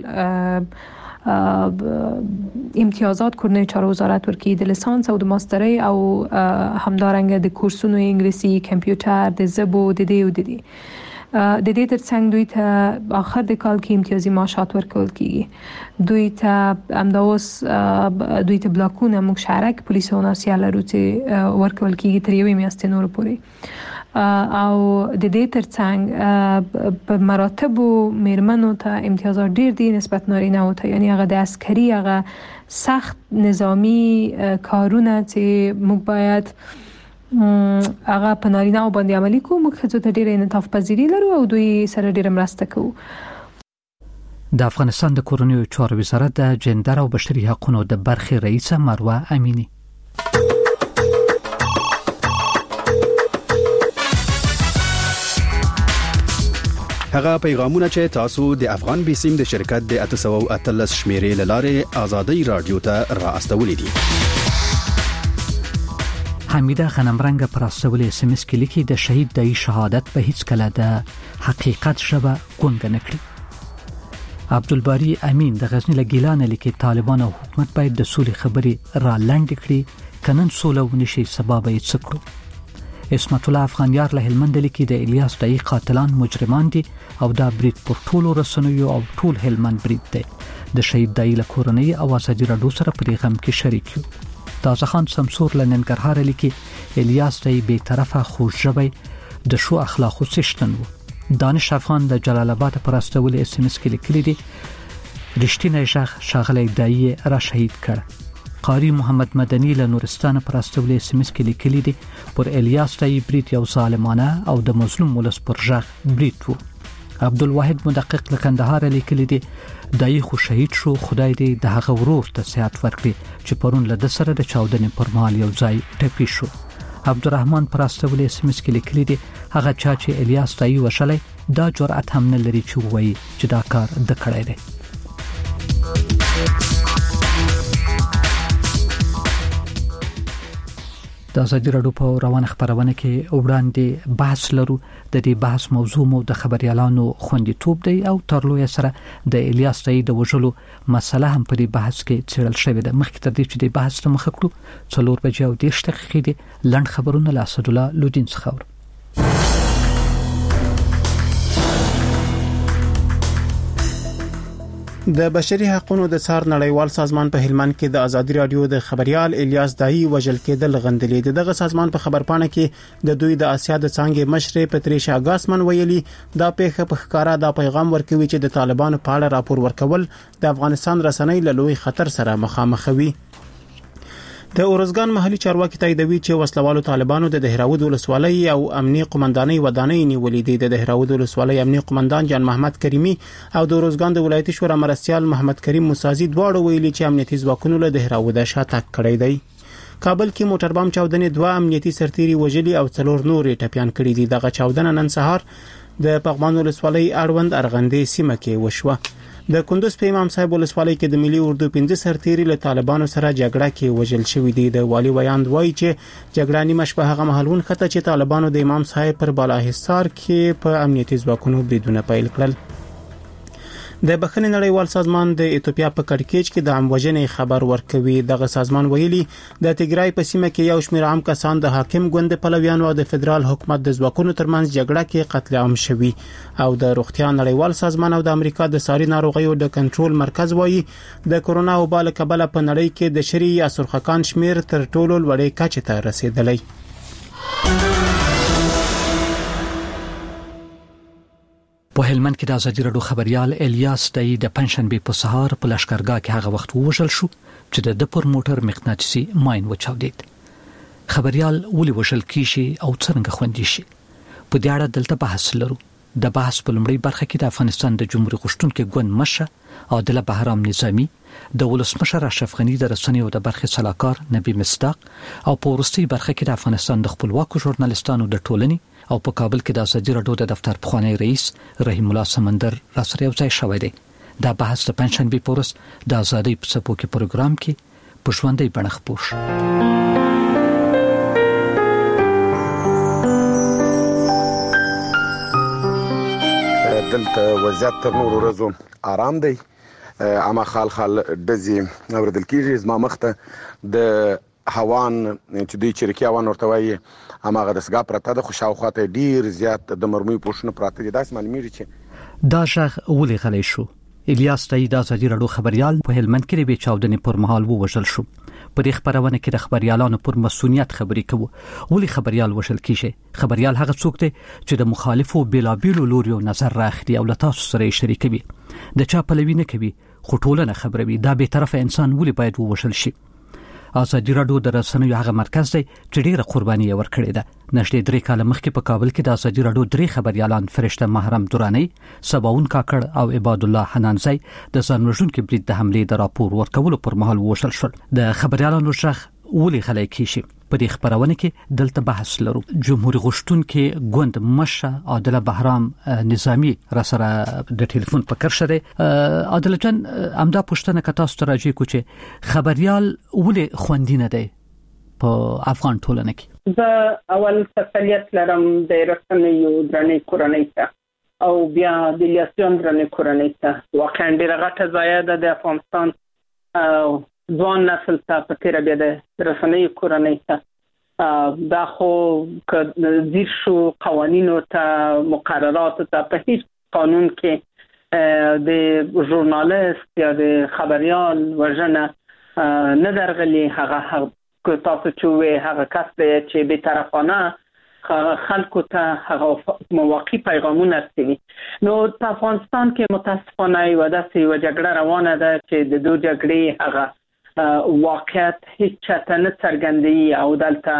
امتیازات کورنۍ چارو وزارت ورکړي، د لیسانس او د ماسترۍ او همدارنګه د کورسونو انګلیسي، کمپیوټر، د ژبو د دې او د دې د دې ترڅنګ دوی ته آخر د کال کې امتیازي معاشات ورکول کیږي. دوی ته همدا اوس دوی ته بلاکونه موږ شهرک پولیس او ناسیا لرو چې ورکول کیږي تر یوې میاشتې نور پورې، او د دې ترڅنګ په مراتب میرمنو ته امتیازات ډیر دي نسبت نارینه او ته، یعنی هغه د عسکري هغه سخت نظامی کارونه چې موږ باید هغه په نارینه او باندې عملي کوو، موږ ښځو ته ډېره انعطاف پذیري لرو او دوی سره ډېره مرسته کوو. د افغانستان د کورنیو چارو وزارت د جندر او بشري حقوقو د برخې رئیسه مروه امینی هغه پیغامونه چې تاسو د افغان بیسیم د شرکت د اته سوه او اتلس شمیرې لاره آزادۍ رادیو ته را استولې دي. حمیده غنمرنګ پر استولې اس ام اس کې لیکي د شهید د شهادت په هیڅ کله د حقیقت شبه ګونګ نه کړی. عبدالباری امین د غزنی له ګیلان لیکي طالبان او حکومت باید د سولې خبرې را لاندې کړي، کنن سوله ونشي سبب یې څکړو. اسمت الله افغانیار له هلمند لیکي د الیاس دای قاتلان مجرمان دي او دا برید پر ټولو رسنیو او ټول هلمند برید دی. د شهید دای له کورنۍ او ازادي رادیو سره په غم کې شریک یو. تازه خان سمسور لننګرهار لیکي الیاس دای بے طرفه خوشجبی د شو اخلاقو سشتن وو. دانش افغان د جلال آباد پر استول اس ام اس کې لیکلي دي رښتینی شخ شاغلی دای را شهید کړ. قاری محمد مدنی له نورستان پر استول اس ام اس کې لیکلي دي پر الیاس دای برید یو ظالمانه او د مظلوم ولس پر ژغ برید وو. عبدالواحد مدقق له کندهار لیکلي دي دای خو شهید شو، خدای دې د هغه ورور ته صحت ورکړي چې پرون له د سره د چاودنې پر مهال یو ځای ټپي شو. عبدالرحمن پراستولی اس ام اس کې لیکلي دي هغه چا چې الیاس دای وشلې دا جرأت هم نه لري چې وایي چې دا کار د کړی دی. د ازادي راډیو په روانه خبرونه کې وړاندې بحث لرو. د دې بحث موضوع مو د خبريالانو خوندیتوب دی او تر لوی سره د الیاس دای د وژلو مسله هم په دې بحث کې څېړل شوې ده. مخکې تر دې چې د بحث ته مخ کړو څلور بجې او دېرش دقیقې دي لنډ خبرونه له اسدالله لودین څخه اورو. د بشري حقوقو د څار نړیوال سازمان په هلمند کې د ازادي رادیو د خبريال الیاس دای وژل کېدل غندلې. دغه سازمان په خبرپاڼه کې د دوی د اسیا د څنګه مشر پتریشا ګاسمن ویلي دا پیښه په ښکارا دا پیغام ورکوي چې د طالبانو په اړه راپور ورکول د افغانستان رسنۍ له لوی خطر سره مخامخ وي. د اورزګان محلي چارواکي تاییدوي چې وسلوالو طالبانو د دهراود ولسوالۍ او امنیه قومندانۍ ودانۍ نیولې دي. د دهراود ولسوالۍ امنیه قومندان جان محمد کریمي او د اورزګان د ولایتي شورا مرستيال محمد کریم موسازي دواړو ویلي چې امنیتي ځواکونو له دهراود شاتګ کړی دی. کابل کې موټر بم چاودنې دوه امنیتي سرتيري وژلي او څلور نورې ټپيان کړي دي. دغه چاودنه نن سهار د پغمان ولسوالۍ اړوند ارغندې سیمه کې وشوه. د کندوز په امام صاحب ولسوالۍ کې د ملي اردو پنځه سرتيري له طالبانو سره جګړه کې وژل شوې دي. د والي ویاند وایي چې جګړه نیمه شپه هغه مهالون خطه چې طالبانو د امام صاحب پر بالا حصار کې په امنیتي ځواکونو بریدونه پیل کړل. د بخښنې نړیوال سازمان د ایتوپیا په کړکېچ کې د اموجنې خبر ورکوي. دغه سازمان ویلي د تیګرای په سیمه کې یو شمېر عام کسان د حاکم ګوند پلویانو او د فدرال حکومت د ځواکونو ترمنځ جګړه کې قتل عام شوي. او د روغتیا نړیوال سازمان او د امریکا د ساري ناروغیو د کنټرول مرکز وایي د کورونا وبا له کبله په نړۍ کې د شری یا سرخکان شمیر تر ټولو لوړې کچې ته رسیدلی. په هلمند کې د ازادي راډیو خبريال الیاس دای د پنځشنبه په سهار په لشکرګاه کې هغه وخت وژل شو چې د پر موټر مغناطیسي ماين وچاودید. خبريال ولې وژل کیږي او څنګه خوندي شي په دې اړه دلته بحث لرو. د بحث په لومړي برخه کې د افغانستان د جمهوریت غشتونکو ګوند مشر عادل بهرام نظامی د ولسمشر اشرف غنی د رسنیو د برخې صلاحکار نبی مصداق او په ورستي برخه کې د افغانستان د خپلواکو ژورنالستانو د ټولنې او په کابل کې د ازادي راډیو د دفتر پخوانی رئیس رحیم الله سمندر را سره یو ځای شوی دی. دا بحث د پنځشنبه په ورځ د ازادي په سپو کې پروګرام کې په ژوندۍ بڼه خپور شو. دلته وضعیت تر نورو ورځو آرام دی. اما خال خال دزي اوردل کیږي زما مخته د هوان چې دوی چرکی هوان ورته وایي اما غرسګا پرته د خوشاوخته ډیر زیات د مرمي پوښنه پراته دي. داس معلومیږي چې دا شخ ولې غلی شو. الیاس دای د ازادي راډیو خبريال په هلمند کې به چاودنې پر مهال وژل شو. په دې خبرونه کې د خبريالانو پر مسؤلیت خبرې کوي. ولې خبريال وژل کیږي؟ خبريال هغه څوک دی چې د مخالفو بلابلو لوريو نظر راخلي او له تاسو سره شریکوي. د چا پلوي نه کوي خو ټولنه خبروي. دا به طرفه انسان ولې باید وژل شي؟ ازادي راډیو د رسنیو هغه مرکز دی چې ډیره قرباني ورکړې ده. نشته درې کال مخکې په کابل کې د ازادي راډیو درې خبريالان فرشته محرم دورانی، سباون کاکړ او عباد الله حنانزی د ځانوژونکو برید د حمله د راپور ورکولو پر مهال وشل شول. د خبريالانو شخ ولې خلای کیشي په دې خبرونه کې دلته بحث لرو. جمهوریت غشتونکو ګوند مشر عادل بهرام نظامی را سره د ټلیفون په کار شته. عادل جان امدا پښتنه کتا ستراتیژي کوچه خبريال ولې خوندینه دی په افغان ټولنه کې؟ زه اول تسلیت لرم د رسنیو درنې کورنۍ ته او بیا د الیاسیان درنې کورنۍ ته. واقعا ډیره غټه ضایعه ده د افغانستان ځوان نسل ته په تیر بیا د رسنیو کورنۍ ته. دا خو که زیر شو قوانینو ته مقررات ته په هیڅ قانون کې د ژورنالیست یا د خبريال وژنه نه درغلي. هغه که تاسو چې هغه کس دی چې به طرفانه خلکو ته هغه مواقع پیغامونه رسوي. نو په افغانستان کې متاسفانه یو داسې یو جګړه روانه ده چې د دوه جګړې هغه واقعیت هیڅ چاته نه څرګندوي او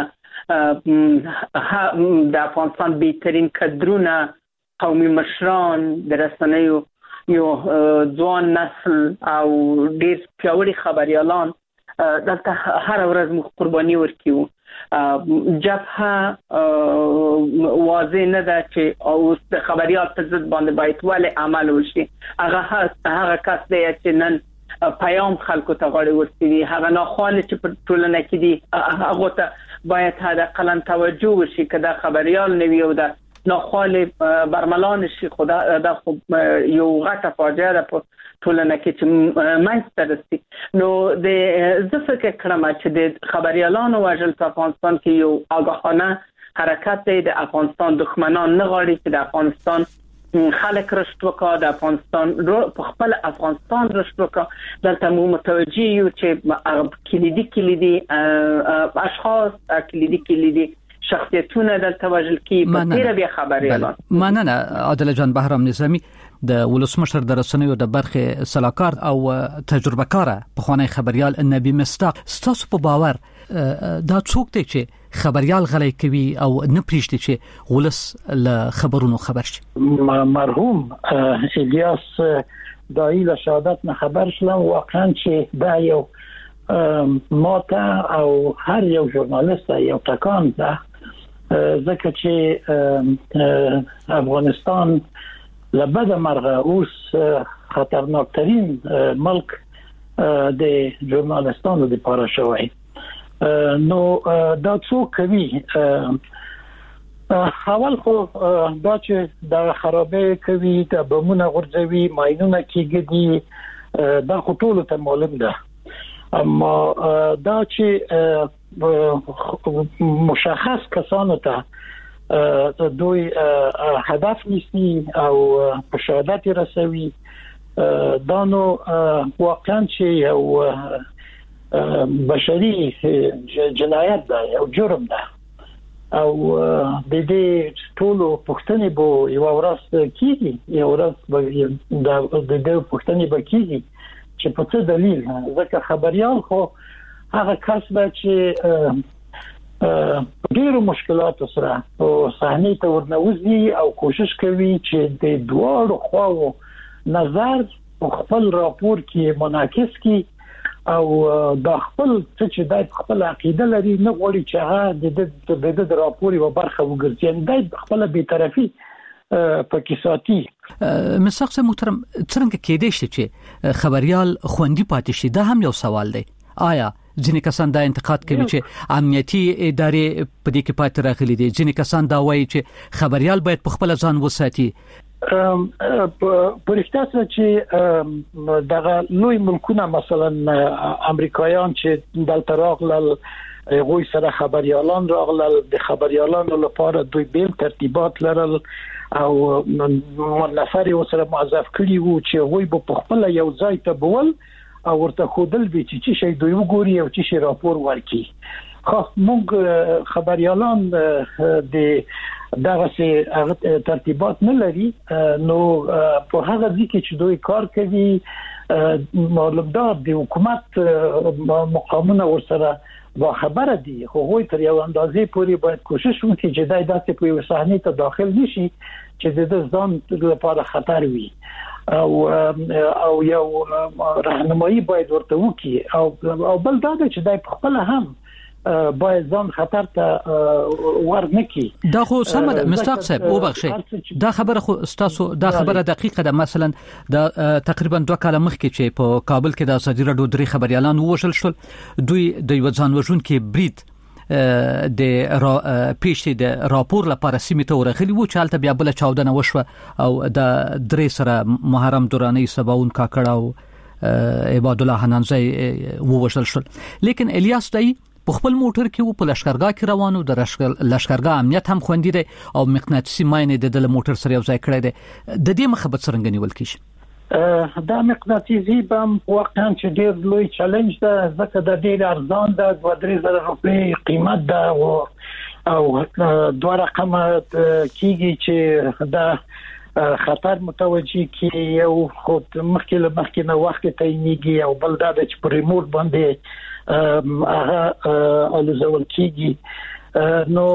دلته د افغانستان بهترین کدرونه قومي مشران د رسنیو یو ځوان نسل او ډیر پیاوړي خبريالان دلته هر ورځ مخ قرباني ورکیو. جبهه واضح نه ده چې اوس د خبريال په ضد باندې باید ولې عمل وشي. هغه هغه کس دی چې نن پیام خلکو ته غوړي ورسوي، هغه ناخوالې چې په ټولنه کې دي هغه ته باید حداقل توجه وشي که دا خبريال نه وي او دا ناخوالې برملان شي. خدا دا خو یو غټه فاجعه ده په ټولنه کې چې منځته رسي. نو د زه فکر کړم چې د خبريالانو وژل په افغانستان کې یو آگاهانه حرکت دی. د افغانستان دښمنان نه غواړي چې د افغانستان خلک رشد وکړي، د افغانستان په خپل افغانستان رشد وکړي. دلته مو متوجي یو چې کلیدي کلیدي اشخاص کلیدي کلیدي شخصیتونه دلته وژل کی په تیر بیا خبريالان. مننه عادل جان بهرام نظامی د ولسمشر د رسنیو د برخه سلاکار او تجربه کاره په خوانی خبريال نبی مستاق. ستاسو په باور دا څوک دی چې خبريال غلي کوي او نه پریږدي چې ولس له خبرونو خبر شي؟ مرحوم الیاس دایی له شهادت نه خبر شلم. واقعا چې دا یو ماته او هر یو ژورنالیست یو تکان ده، ځکه چې افغانستان لبد مرغه اوس خطرناکترین ملک د ژورنالستانو د پاره شوی. نو دا څوک کوي؟ اول خو دا چې د خرابې کوي، د بمونه غورځوي، ماینونه کېږي، دا خو ټول ته معلوم ده. اما دا چې مشخص کسانو ته دوی هدف نیسي او په شهادت رسوي، دا نو واقعا چې یو بشري جنایت ده، یو جرم ده. او د دې ټولو پښتنې به یو ورځ کیږي، یو ورځ به د دې پښتنې به کیږي چې په څه دلیل. ځکه خبريال خو هغه کس ده چې ډېر مشکلات سره او صحنه ته ورنوځي او کوشش کوي چې د دوه خواو نظر خپل راپور کې منعکس کړي او د خپل څه چې د خپل عقیده لري نه غواړي چې هغه د د راپور یو برخه وګرځي، د خپل بی‌طرفي پکې ساتي. مساقسه محترم څنګه کېدې شي چې خبريال خوندي پاتې شي؟ دا هم یو سوال دی. آیا ځینې کسان دا انتقاد کوي چې امنیتي ادارې په دې کې پاتې راغلي دي؟ ځینې کسان دا وایي چې خبريال باید په خپل ځان وساتي. پرېښته چې دغه لوی ملکونه مثلا امریکایان چې دلته راغلل، غوي سره خبريالان راغلل، د خبريالانو لپاره دوی بیل ترتیبات لرل او نفر یو سره موظف کړي وو چې غوي په خپل یو ځای ته بول او ورته خودل به چې شي دوی وګوري او چې شي راپور ورکړي. خو موږ خبريالان د دغه ترتیبات نه لري، نو په هغه ځکه چې دوی کار کوي معلوم ده د حکومت مقامونه ورسره با خبره دي، خو هوی تر یو اندازې پورې باید کوشش وکړي چې دای داسې په یو صحنه ته داخل نشي چې د ځان لپاره خطر وي او او یو راهنمایي باید ورته وکړي او او بل دا چې دای په خپل هم باید ځان خطر ته ورنکي. دا خو سم ده مستاق صاحب وبخښئ، دا خبره خو تاسو دا خبره دقیقه ده. مثلا دا تقریبا دوه کاله مخکې چې په کابل کې د ازادي راډیو درې خبريالان ووژل شول، دوی د یو ځان وژونکي برید د را پیښې د راپور لپاره سیمه ته ورغلي وو چې حالت بیا بل چاودنه وشوه او د درې سره محرم دوراني سباون کاکړ او عباد الله حنانزی ووژل شول. لیکن الیاس دای په خپل موټر کې و په لشکرګاه کې روانو، د لشکرګاه امنیت هم خوندي دی او مقناطیسي ماینه د د موټر سره یو ځای کړی دی. د دې مخبت څنګه نیول کیږي؟ دا مقناطیسي بم واقعا چې ډېر لوی چیلنج ده، ځکه د ډېر ارزان ده، دوه درې زره روپۍ قیمت ده او دوه رقمه کیږي چې دا خطر متوجي کی یو خود مخکې له مخکې نه وخت ته نیږي او بل دا چې په ریموټ باندې هغه الوزول کیږي. نو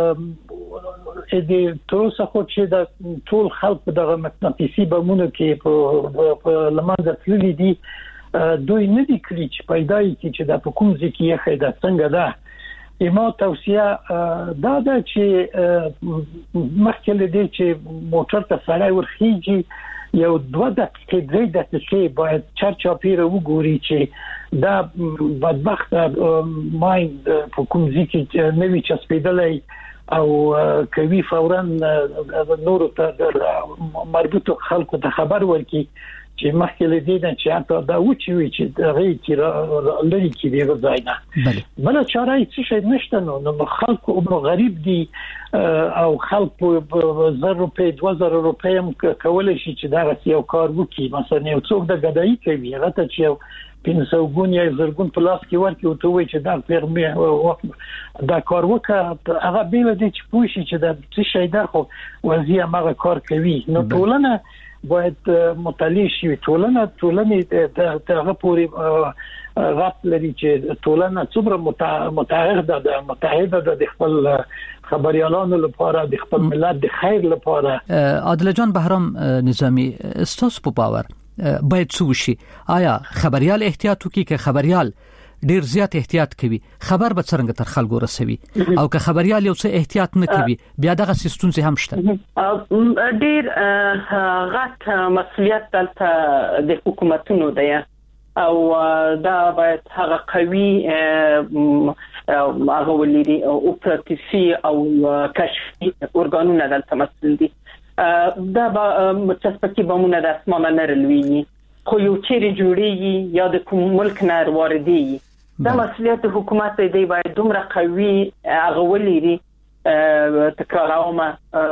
دې تاسو خو چې د ټول خلک دغه مقناطیسي بمونه کې په لمانځه تللي دي، دوی نه دي کړی چې پیدا یې چې د حکومت کې یې خیدا څنګه ده ایمو توصیه دا ده چې مخکې لدی چې موټر ته سړی ورخیږي یو دوه دقیقې درې دقیقې باید چرچاپیره وګوري چې دا بدبخت مایند په کوم ځای کې نوی چسپیدلی او کوي فورا نور ته مربوطو خلکو ته خبر ورکړي چې مخکې له دې نه چې حتی دا وچی وي چې دغه کې لري کې دی غځاینا بل چاره هیڅ شي نشته نو خلکو او غریب دي او خلکو زر روپے دوه زره روپے هم کولای شي چې دا یو کار وکړي مثلا یو څوک د غدای کوي هغه ته چې پنځه ګون یا زرګون پلاس کې ورکړي او ته وایي چې دا فرمه دا کار وکړه هغه بیل دي چې پوښي چې دا څه شي دا خو وضعیت هغه کار کوي نو ټولنه باید مطالعه شي ټولنه ټولنه دغه پوری غاپ لري چې ټولنه څومره متعهده ده متحده ده د خپل خبريالانو لپاره د خپل ملت د خیر لپاره. عادل جان بهرام نظامی استاس په باور باید څه وشي؟ آیا خبريال احتیاط وکړي که خبريال ډیر زیات احتیاط کوي خبر به څنګه تر خلکو رسوي او که خبريال یو څه احتیاط نه کوي بیا دغه سیستم هم شته؟ ډیر غټ مسؤلیت دلته د حکومتونو دی او دا باید هغه قوي هغه ولري اپراتیفي او کشفي ارګانونه دلته مسؤل دي. دا به متصفي بمونه د اسمانه نه رلوي خو یو چیرې جوړیږي یا د کوم ملک نه واردي دا مسؤلیت حکومت دی باید دومره قوي هغه ولري تکرارونه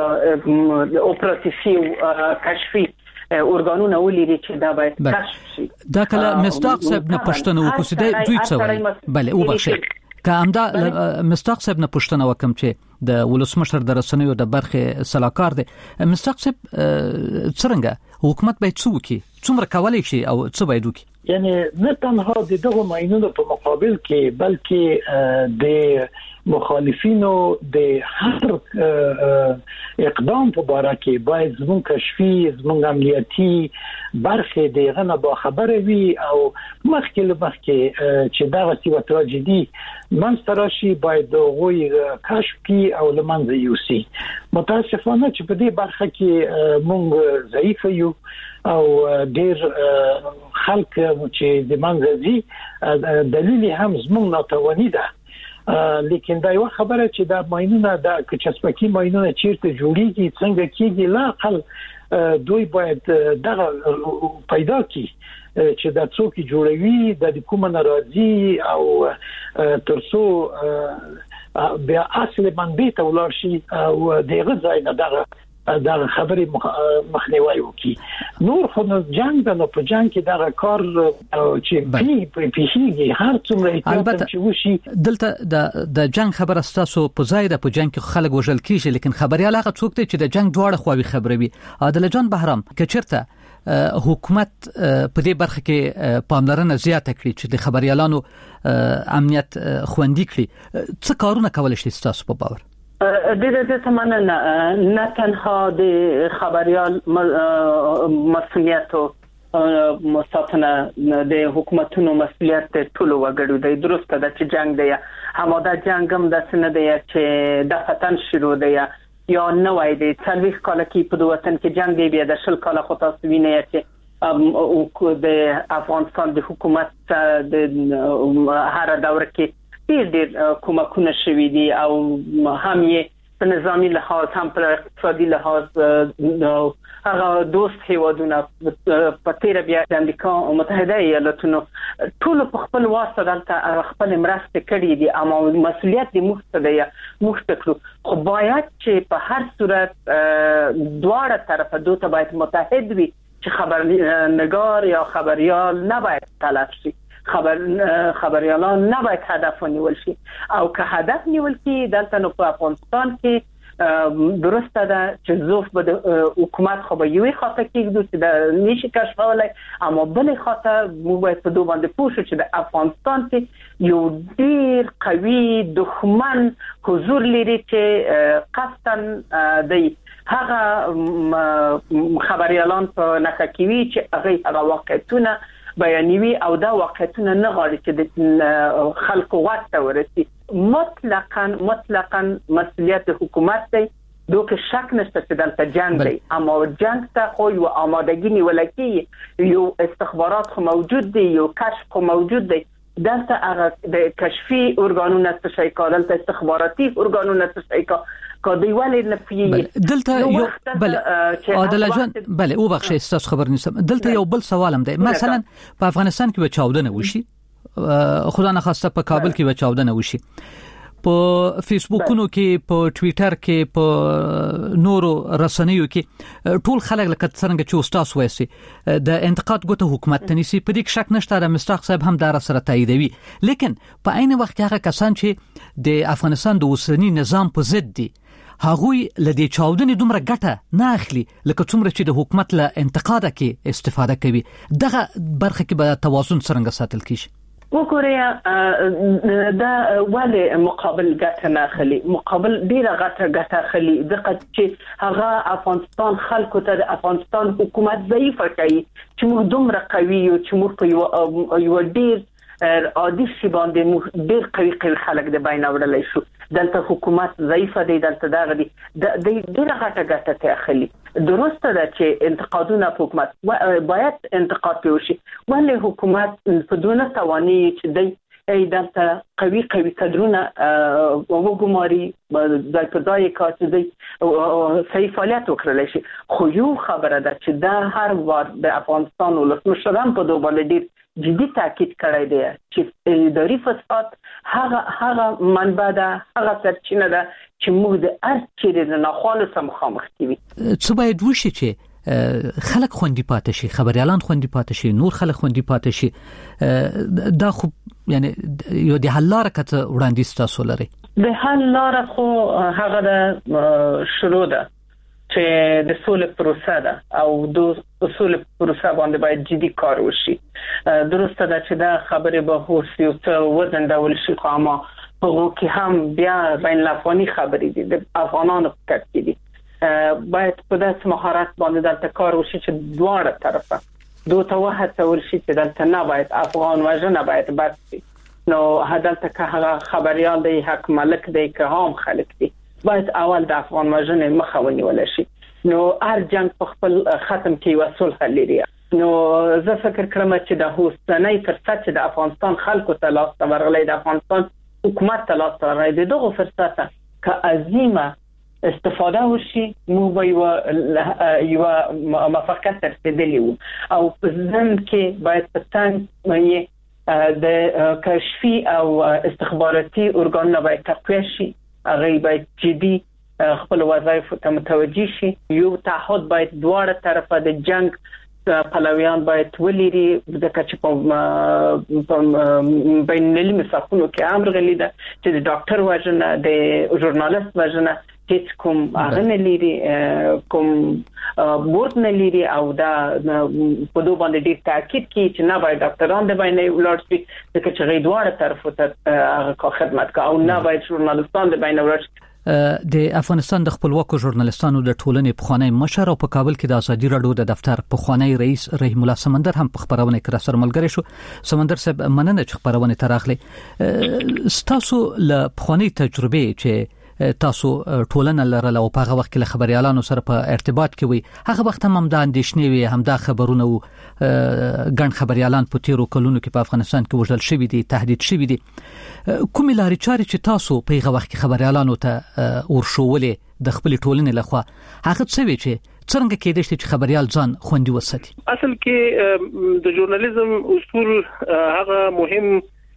اپراتیفي کشفي ارګانونه ولري چې دا باید کشف شي. دا کله مصداق صاحب نه پښتنه وکړي دا دوی څه وایي بله او بخښه که همدا مصداق صاحب نه پښتنه وکم چې د ولسمشر د رسنیو د برخه سلاکار دی مصداق صاحب څنګه حکومت باید څه وکړي څومره کولای شي او څه باید وکړي؟ یعنی نه تنها د دغه ماینونو په مقابل کې بلکې د مخالفینو د هر اقدام په اړه کې باید زموږ کشفي زموږ امنیتي برخه دغه نه با خبره وي او مخکې له مخکې چې دا غوښتنه تراژیدي منستراشي باید غوي کشف کی او لمنځه یوسي. متاسفانه چې په دې برخه کې موږ ضعیف یو او ډیر خلک چې د منځي دلیل هم زموږ ناتوانی ده لیکن دا یو خبره چې دا ماینونه د کچسپکی ماینونه چیرته جوړیږي څنګه کیږي لا اقل دوی باید دغه پیدا کی چې دا څوک جوړوي د کومه ناراضي او ترسو بیا اصل منبع ته ولر شي او دغه ځای نه دغه دا خبرې مخنیوي وکي. نور خو جنگ د نو په جنگ کې دا کار چې پی پی هیږي هر څومره البته چې وشي دلته د د جنگ خبره ستاسو په ځای د په جنگ کې خلک وژل کیږي لیکن خبريال هغه څوک دی چې د جنگ دواړه خواوي خبروي. عادل جان بهرام کچرته حکومت په دې برخه کې پاملرنه زیاته کړي چې د خبريالانو امنیت خوندي کړي څه کارونه کول شي تاسو په باور؟ د دې تمنه نه تنها د خبريال مسؤلیت او مساتنه د حکومتونو مسؤلیت ټول وګړو د درسته د چې جنگ دی همدا جنگ هم د سن دی چې د فتن شروع دی یا نه وای دی څلويخ کال کې په وطن کې جنگ دی بیا د شل کال خو تاسو وینئ چې او د افغانستان د حکومت د هر دور کې ډېر ډېر کومکونه شوي دي او هم یې په نظامی لحاظ هم په اقتصادي لحاظ هغه دوست هیوادونه په تیر بیا د امریکا متحده ایالاتونو ټول په خپل واسطه دلته خپل مرسته کړې دي اما مسؤلیت دې مخته دی مخته کړو خو باید چې په هر صورت دواړه طرفه دوی ته باید متحد وي چې خبرنگار یا خبريال نباید تلف شي خبر خبريالان نباید هدف نیول شي او که هدف نیول کی دلته نو په افغانستان کې درسته ده چې زوف به حکومت خو به یوې خاطر کېږي چې د نشي کشفولای اما بلې خاطر موږ باید په دوه باندې پوه شو چې د افغانستان کې یو ډیر قوي دښمن حضور لري چې قصداً دی هغه خبريالان په نکاکوي چې هغه هغه واقعیتونه بیانوي او دا واقعیتونه نه غواړي چې د خلکو واټ ورسي مطلقاً مطلقاً مسؤلیت حکومت دی دوی شک نشته چې دلته جنگ دی اما جنگ ته خو یو آمادگی نیول کی یو استخبارات خو موجود دی یو کشف خو موجود دی دلته هغه د کشفي ارګانونو څخه شي کول ته استخباراتي ارګانونو څخه شي کودی ولې نه پی دلته یو بل عادل جان بل او بخښه استاس خبر نیسم دلته یو بل سوالم دی مثلا په افغانستان کې بچاودنه وشي خدا نه خواسته په کابل کې بچاودنه وشي په فیسبوکونو کې په ټوئیټر کې په نورو رسنیو کې ټول خلک لکه څنګه چې استاد وایي د انتقاد ګوته حکومت تنيسي په دې شک نشته د مستحق صاحب هم دار سره تاییدوي لیکن په عین وخت کې هغه کسان چې د افغانستان د اوسنی نظام په ضد دي هغوی لدې چاودنې دومره ګټه نه اخلي لکه څومره چې د حکومت له انتقاد کې استفاده کوي دغه برخه کې به توازن څنګه ساتل کیږي وګورئ دا ولې مقابل ګټه نه اخلي مقابل ډیره غټه ګټه اخلي دغه چې هغه افغانستان خلکو ته د افغانستان حکومت ضعیف کوي چې موږ دومره قوي یو چې موږ په یو ډیر عادي شي باندې ډیر قوي قوي خلک د بین اورلای شو دلته حکومت ضعیف دی دلته دا غدي د ډیره غټه ګټه ته اخلي درسته ده چې انتقادونه په حکومت باید انتقاد وشي ولې حکومت په دونه تواني چې د ای دلته قوي قوي کډرونه وګماري د پدای کاټ دی صحیح فعالیت وکړل شي خو یو خبره ده چې دا هر وار د افغانستان ولسمشران په دوه باندې جدي تاکید کړی دی چې اداري فساد هغه هغه منبع ده هغه سرچینه ده چې موږ د ارچې د ناخالص مخامخ کیږي څه باید وشي چې خلک خوندي پاتې شي خبريالان خوندي پاتې شي نور خلک خوندي پاتې شي دا خو یعنی یو د حل لار کته وړاندې تاسو لري د حل لار خو هغه د شروع ده چې د سولې پروسه ده او د سولې پروسه باندې باید جدي کار وشي درسته ده چې دا خبره به هوسي او څه وزن ډول شي خو ما په کې هم بیا بین الافغاني خبرې دي د افغانانو په کټ کې دي باید په داسې مهارت باندې دلته کار وشي چې دواړه طرفه دوه ته وهڅول شي چې دلته نه باید افغان وژنه باید بس شي نو هدلته که هغه خبريال دی حق ملک دی که هم خلک دي باید اول د افغان وژنې مخه ونیول شي نو هر جنگ په خپل ختم کې وصول لري نو زه فکر کوم چې د هوستنۍ فرصت چې د افغانستان خلکو ته لاس ورغلی د افغانستان حکومت ته لاس ورغلی دغه فرصت که عظیمه استفاده وشي مو به یو موافقت ترسیدلی وو او په ځن کې باید پتان د کشفي او استخباراتي ارګانونه باید تقویه شي هغه باید جدي خپل وظایف ته متوجي شي یو تعهد باید دواړه طرفه د جنگ پلویان باید ولري د کچ په بین المللي مسافونو کې امر غلي ده چې د ډاکټر وژنه د ژورنالیست وژنه هیڅ کوم هغه نه لري کوم بورد نه لري او دا په دوه باندې ډیر تاکید کوي چې نه باید ډاکټران د باندې ولر شي د کچ غي دواړه طرفه ته هغه خدمت کوي او نه باید ژورنالیستان د باندې ولر د افغانستان د خپلواکو ژورنالیستانو د ټولنې پخوانی مشر او په کابل کې د ازادي رادیو د دفتر پخوانی رئیس رحیم الله سمندر هم په خبرونه کې سره ملګری شو سمندر صاحب مننه چې خبرونه تراخلي ستاسو له پخوانی تجربه چې تاسو ټولنه لرله او په هغه وخت کې خبريالانو سره په ارتباط کې وي هغه وخت هم د اندېښنې وي هم د خبرونه او ګڼ خبريالان په تیرو کلونو کې په افغانستان کې وژل شوی دي تهدید شوی دي کومې لارې چارې چې تاسو په هغه وخت کې خبريالانو ته ورشولې د خپل ټولنې لخوا هغه څه وی چې څنګه کېدای شي چې خبريال ځان خوندي وساتي اصل کې د ژورنالیزم اصول هغه مهم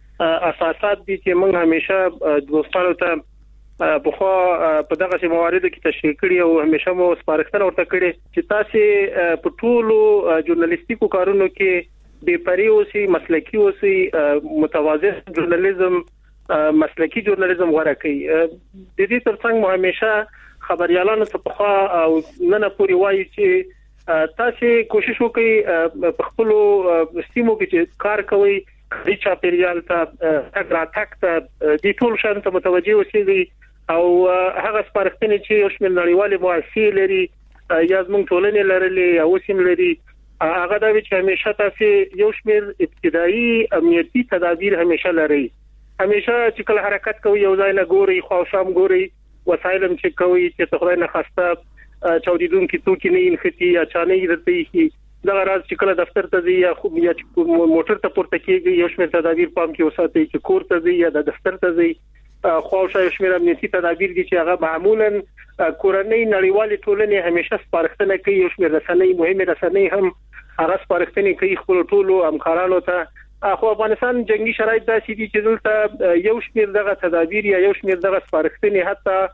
اساسات دي چې موږ همیشه دوستانو ته په خو په دغه سي مواردو کې تشریح کړی او همیشه مو سپارښتنه ورته کړې چې تاسو په ټولو ژورنالیستیکو کارونو کې بے پرې اوسئ مسلکی اوسئ متوازن ژورنالیزم مسلکی ژورنالیزم غوړه کوي د دې ترڅنګ مو همیشه خبريالانو ته په خو او نن پورې وایي چې تاسو کوشش وکړئ په خپل سیمو کې چې کار کوي د چاپیریال ته تګ راتګ ته د ټول شان ته متوجي اوسئ او هغه سپارښتنې چې یو شمېر نړیوالې مؤسسې لري یا زموږ ټولنې لرلې او سیم لري هغه دا چې همیشه تاسو یو شمېر ابتدایي امنیتي تدابیر همیشه لري همیشه چې کله حرکت کوي یو ځای نه ګوري خو شام ګوري وسایلم چې کوي چې خدای نه خواسته چاودیدونکو توکي نه انختی یا چانه یې رتي دا راز چې کله دفتر ته ځي یا خو یا موټر ته پورته کیږي یو شمېر تدابیر پام کې وساتي چې کور ته ځي یا د دفتر ته ځي خو شاو شمېر امنیتي تدابیر دي چې هغه معمولا کورنۍ نړیوال ټولنې همیشه سپارښتنه کوي یو شمېر رسنۍ مهمه رسنۍ هم هغه سپارښتنه کوي خپل ټولو همکارانو ته خو افغانستان جنگي شرایط داسې دي چې دلته یو شمېر دغه تدابیر یا یو شمېر دغه سپارښتنې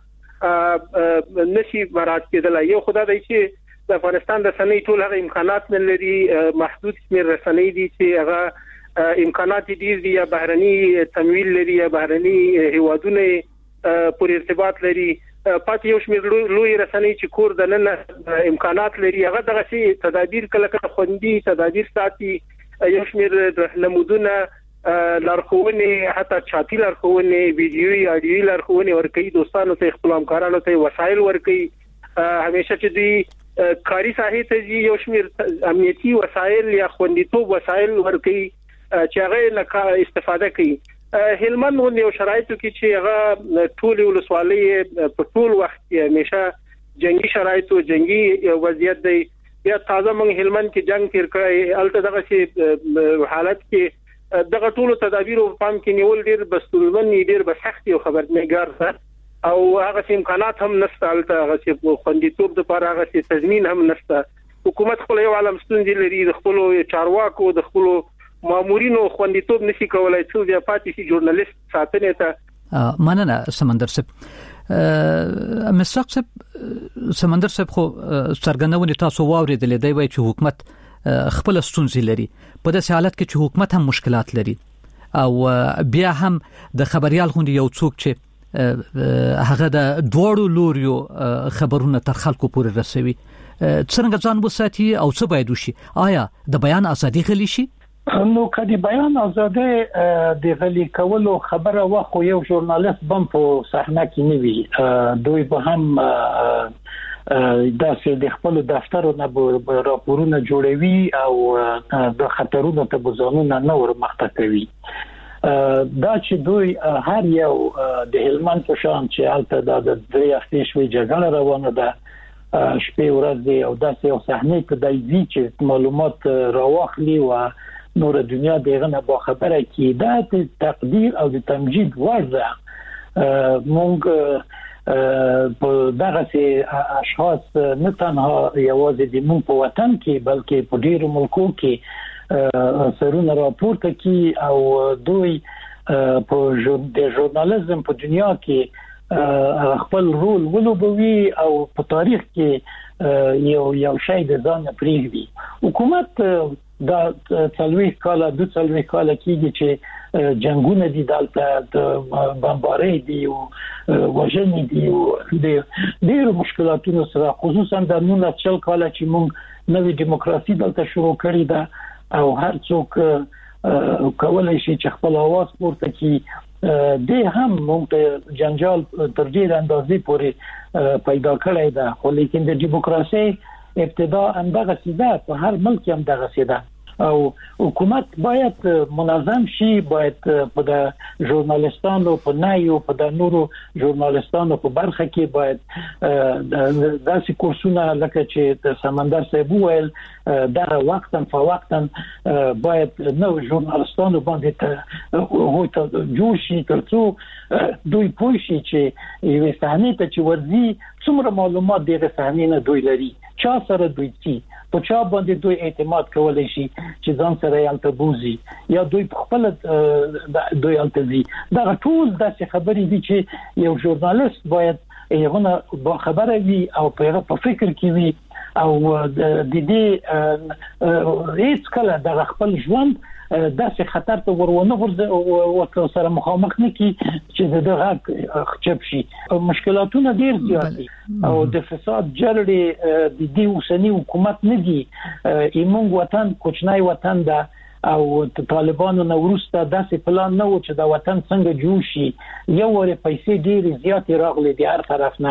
حتی نشي مراد کېدل یو خدای دی چې د افغانستان د رسنۍ ټول هغه امکانات نه لري محدود شمېر رسنۍ دي چې هغه امکانات دي یا بهرني تمویل لري یا بهرني هیوادونه پر ارتباط لري پاتې یو شمېر لوی رسنۍ چې کور د نن امکانات لري هغه دغه شی تدابیر کله کله خوندي تدابیر ساتي یو شمېر نمودونه لارښوونې حتی چاپی لارښوونې ویډیوي اډیوي لارښوونې ورکوي دوستانو ته خپل همکارانو ته وسایل ورکوي همیشه چې دوی کاری ساحې ته یو شمېر امنیتي وسایل یا خوندیتوب وسایل ورکوي چې هغه نه استفاده کوي هلمند غو یو شرایطو کې چې هغه ټول ولسوالۍ په ټول وخت کې همیشه جنگي شرایطو جنگي وضعیت دی یا تازه موږ هلمند کې جنگ تیر کړی الته دغه شی حالت کې دغه ټول تدابیر په پام کې نیول ډیر بستلمن ډیر بسخت یو خبرنګار ده او هغه امکانات هم نشته الته هغه خوندیتوب د لپاره هغه تضمین هم نشته حکومت خپل یو عالم ستونزې لري د خپل چارواکو د خپل مامورینو خوندیتوب نشي کولای چې بیا پاتې شي ژورنالیست ساتنه ته مننه سمندر صاحب مساق صاحب سمندر صاحب خو څرګندونه تاسو واوریدلې دی وای چې حکومت خپل ستونزې لري په داسې حالت کې چې حکومت هم مشکلات لري او بیا هم د خبريال غونډې یو څوک چې هغه د دوړو لوريو خبرونه تر خلکو پورې رسوي څنګه ځان وساتي او څه باید وشي آیا د بیان ازادي غلي شي نو کدي بیان ازادي د غلي کولو خبره واخو یو ژورنالیست بم په صحنه کې نه وي دوی به هم داسې د خپل دفترو نه راپورونه جوړوي او د خطرونو ته بزانونه نه ورمخته کوي دا چې دوی هر یو د هلمند په شان چې البته د درې هفتې شوي جګړه روانه ده شپې ورځې او داسې یو صحنه کې د دې چې معلومات راوخلي او نور دنیا دغه نه با خبره کی دا د تقدیر او د تمجید ورده مونږ په دغه سي اشخاص نه تنها یوازې د مون په وطن کې بلکې په ډیرو ملکو کې سرونه راپورته کی او دوی په د ژورنالیزم په دنیا کې خپل رول ولوبوي او په تاریخ کې یو یو شی د ځان پریږدي حکومت دا څلوي کاله د څلوي کاله کېږي چې جنگونه دي دلته بمبارۍ دي او وژنې دي او د ډېر مشکلاتونو سره خصوصا د نن څل کاله چې موږ نوې دیموکراسي دلته شروع کړې ده او هر څوک کولای شي چې خپل आवाज پورته کړي د هم موږ جنجال تر ډېر اندازې پورې پیدا کړی ده خو لیکن د دیموکراسي ابتدا اندغه سیده په هر ملک هم دغه سیده او حکومت باید منظم شي باید په د ژورنالیستانو په نایو په د نورو ژورنالیستانو په برخه کې باید داسې کورسونه لکه چې د سمندر صاحب ویل دغه وختن په وختن باید نو ژورنالیستانو باندې ته هوته جوړ شي ترڅو دوی پوه شي چې یو صحنه ته چې ورځي څومره معلومات دغه صحنه نه دوی لري چا سره دوی چی په چا باندې دوی اعتماد کولای شي چې ځان سره یې التبوزي یا دوی خپل دوی التزي دا ټول داسې خبرې دي چې یو ژورنالیست باید یو با خبره وي او په فکر کې وي او د دې هیڅ کله د خپل ژوند داسې خطر ته ورونه ورته سره مخامخ نه کی چې دغه خچب شي مشکلاتونه ډیر زیات دي او د فساد جړې د دې اوسنی حکومت نه دي ایمون وطن کوچنای وطن ده او طالبانو نو ورسته داسې پلان نه و چې دا وطن څنګه جوړ شي یو ور پیسې ډیر زیات راغلي دي هر طرف نه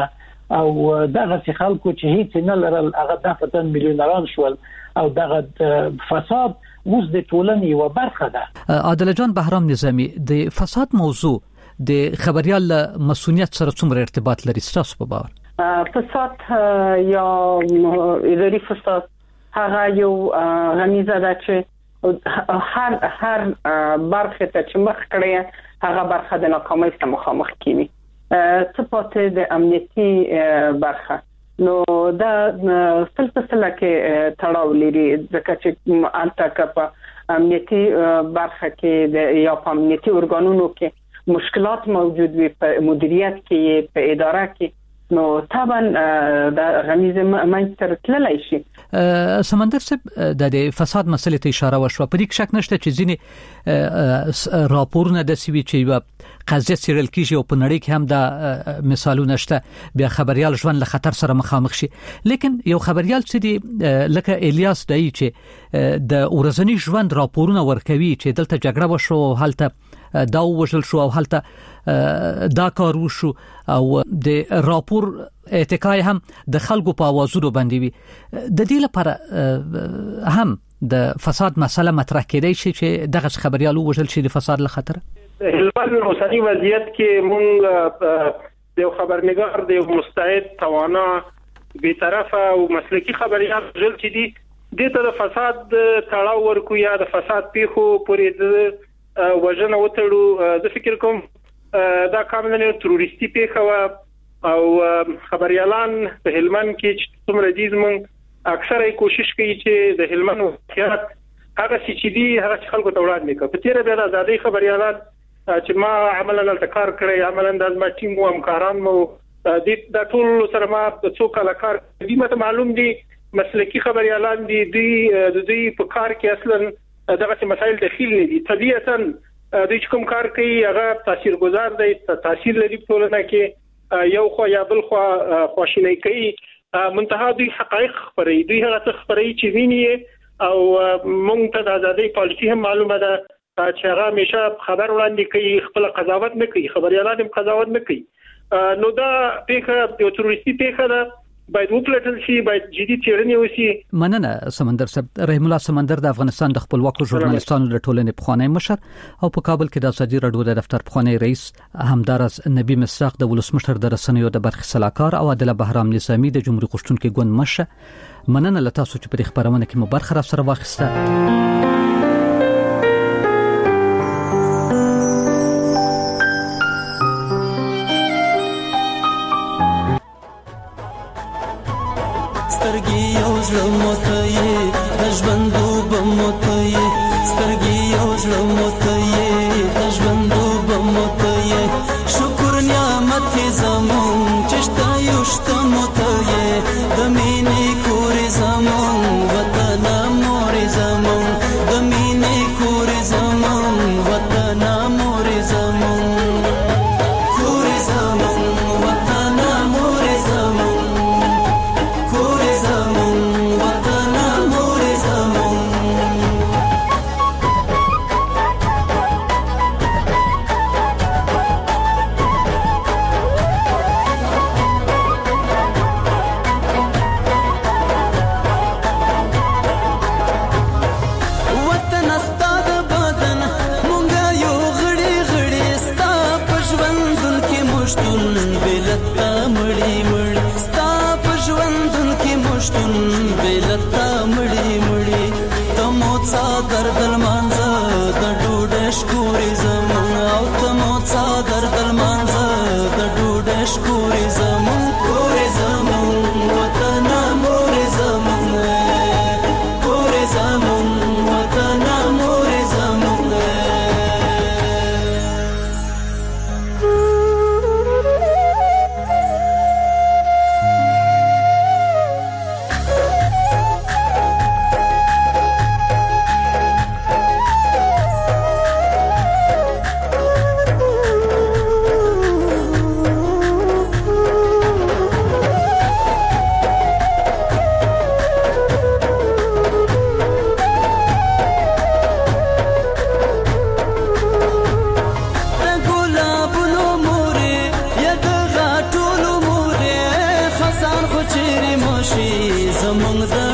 او دغه خلکو چې هیڅ نه لرل هغه دفتن میلیونران شول او دغه فساد اوس د ټولنې یو برخه ده. عادل جان بهرام نظامی، د فساد موضوع د خبريال مسؤلیت سره څومره ارتباط لري ستاسو په باور؟ فساد یا اداري فساد هغه یو غمیزه ده چې هر هر برخه ته چې مخ کړی هغه برخه د ناکامۍ سره مخامخ کیږي. څه پاتې د امنیتي برخه نو دا سلسله کې تړاو لري ځکه چې البته په امنیتي برخه کې د یا په امنیتي ارګانونو کې مشکلات موجود وي، په مدیریت کې، په اداره کې، نو طبعا د غمیزه منځ تللی شي. سمندر صاحب د فساد مسلې ته اشاره وشوه، په دې کې شک نشته چې ځینې راپورونه د سوي چې یو قضیه سیرل کیږي او په نړۍ کې هم د مثالونه شته بیا خبريال ژوند له خطر سره مخامخ شي، لیکن یو خبريال چې دی لکه الیاس دای چې د ورځنی ژوند راپورونه ورکوي چې دلته جګړه وشو، هلته دا وژل شو او هلته دا کار وشو او د راپور اتکای هم د خلکو په اوازونو باندې وي. د دې لپاره هم د فساد مسله مطرح کېدای شي چې دغه خبريالو وژل شي د فساد له خطر. هلمند اوسنی وضعیت کې مونږ د خبرنګار د مستعد توانا بی‌طرفه او مسلکی خبريال ژل چې دي د ته د فساد تړاو ورکو یا د فساد پیخو پورې د وژنه وتړو. د فکر کوم دا کامل تروریستي پیخه او خبريالان په هلمند کې چې څومره دي زمونږ اکثره کوشش کوي چې د هلمند واقعیت هغه چې دي هغه خلکو ته وړاندې کړي. په تیر بیا د آزادۍ خبريالان چې ما عملاً التکار کړی، عملاً د ما ټیم او همکاران مو د ټول سره ما څو کال کار دي، مته معلوم دي مسلکی خبريالان دي د دې په کار کې اصلاً دغه مسایل داخلي نه دي. طبيعتاً د کوم کار کوي هغه تاثیرګذار دی، تاثیر لري په ټولنه کې، یو خو یا بل خو خواشینی کوي، منتها دوی حقایق خبري، دوی هغه څه خبري چې ویني او مونږ ته د آزادۍ پالیسي هم معلومه ده چې هغه همیشه خبر وړاندې کوي، خپل قضاوت نه کوي، خبريالان هم قضاوت نه کوي. نو دا پیخه یو تروریستي پیخه ده، باید وپلټل شي، باید جدي څېړنې وشي. مننه سمندر صاحب. رحیم الله سمندر د افغانستان د خپلواکو ژورنالستانو د ټولنې پخوانی مشر او په کابل کې د ازادي راډیو د دفتر پخوانی رئیس همدارس نبی مصداق د ولسمشر د رسنیو د برخې سلاکار او عادل بهرام نظامی د جمهوریت غوښتونکو ګوند مشر. مننه له تاسو چې په دې خبرونه کې مو برخه را سره واخیسته. سترګي یو زړه موته یې د ژوندو به موته یې، سترګي یو زړه موته یې د ژوندو به موته یې، شکر نعمت زمون چې شته یو شته موته یې، د مینې کور زمون وطن مور زمون، د مینې کور زمون وطن مور زمون، کور زمون وطن مور زمون. شي زمونږ د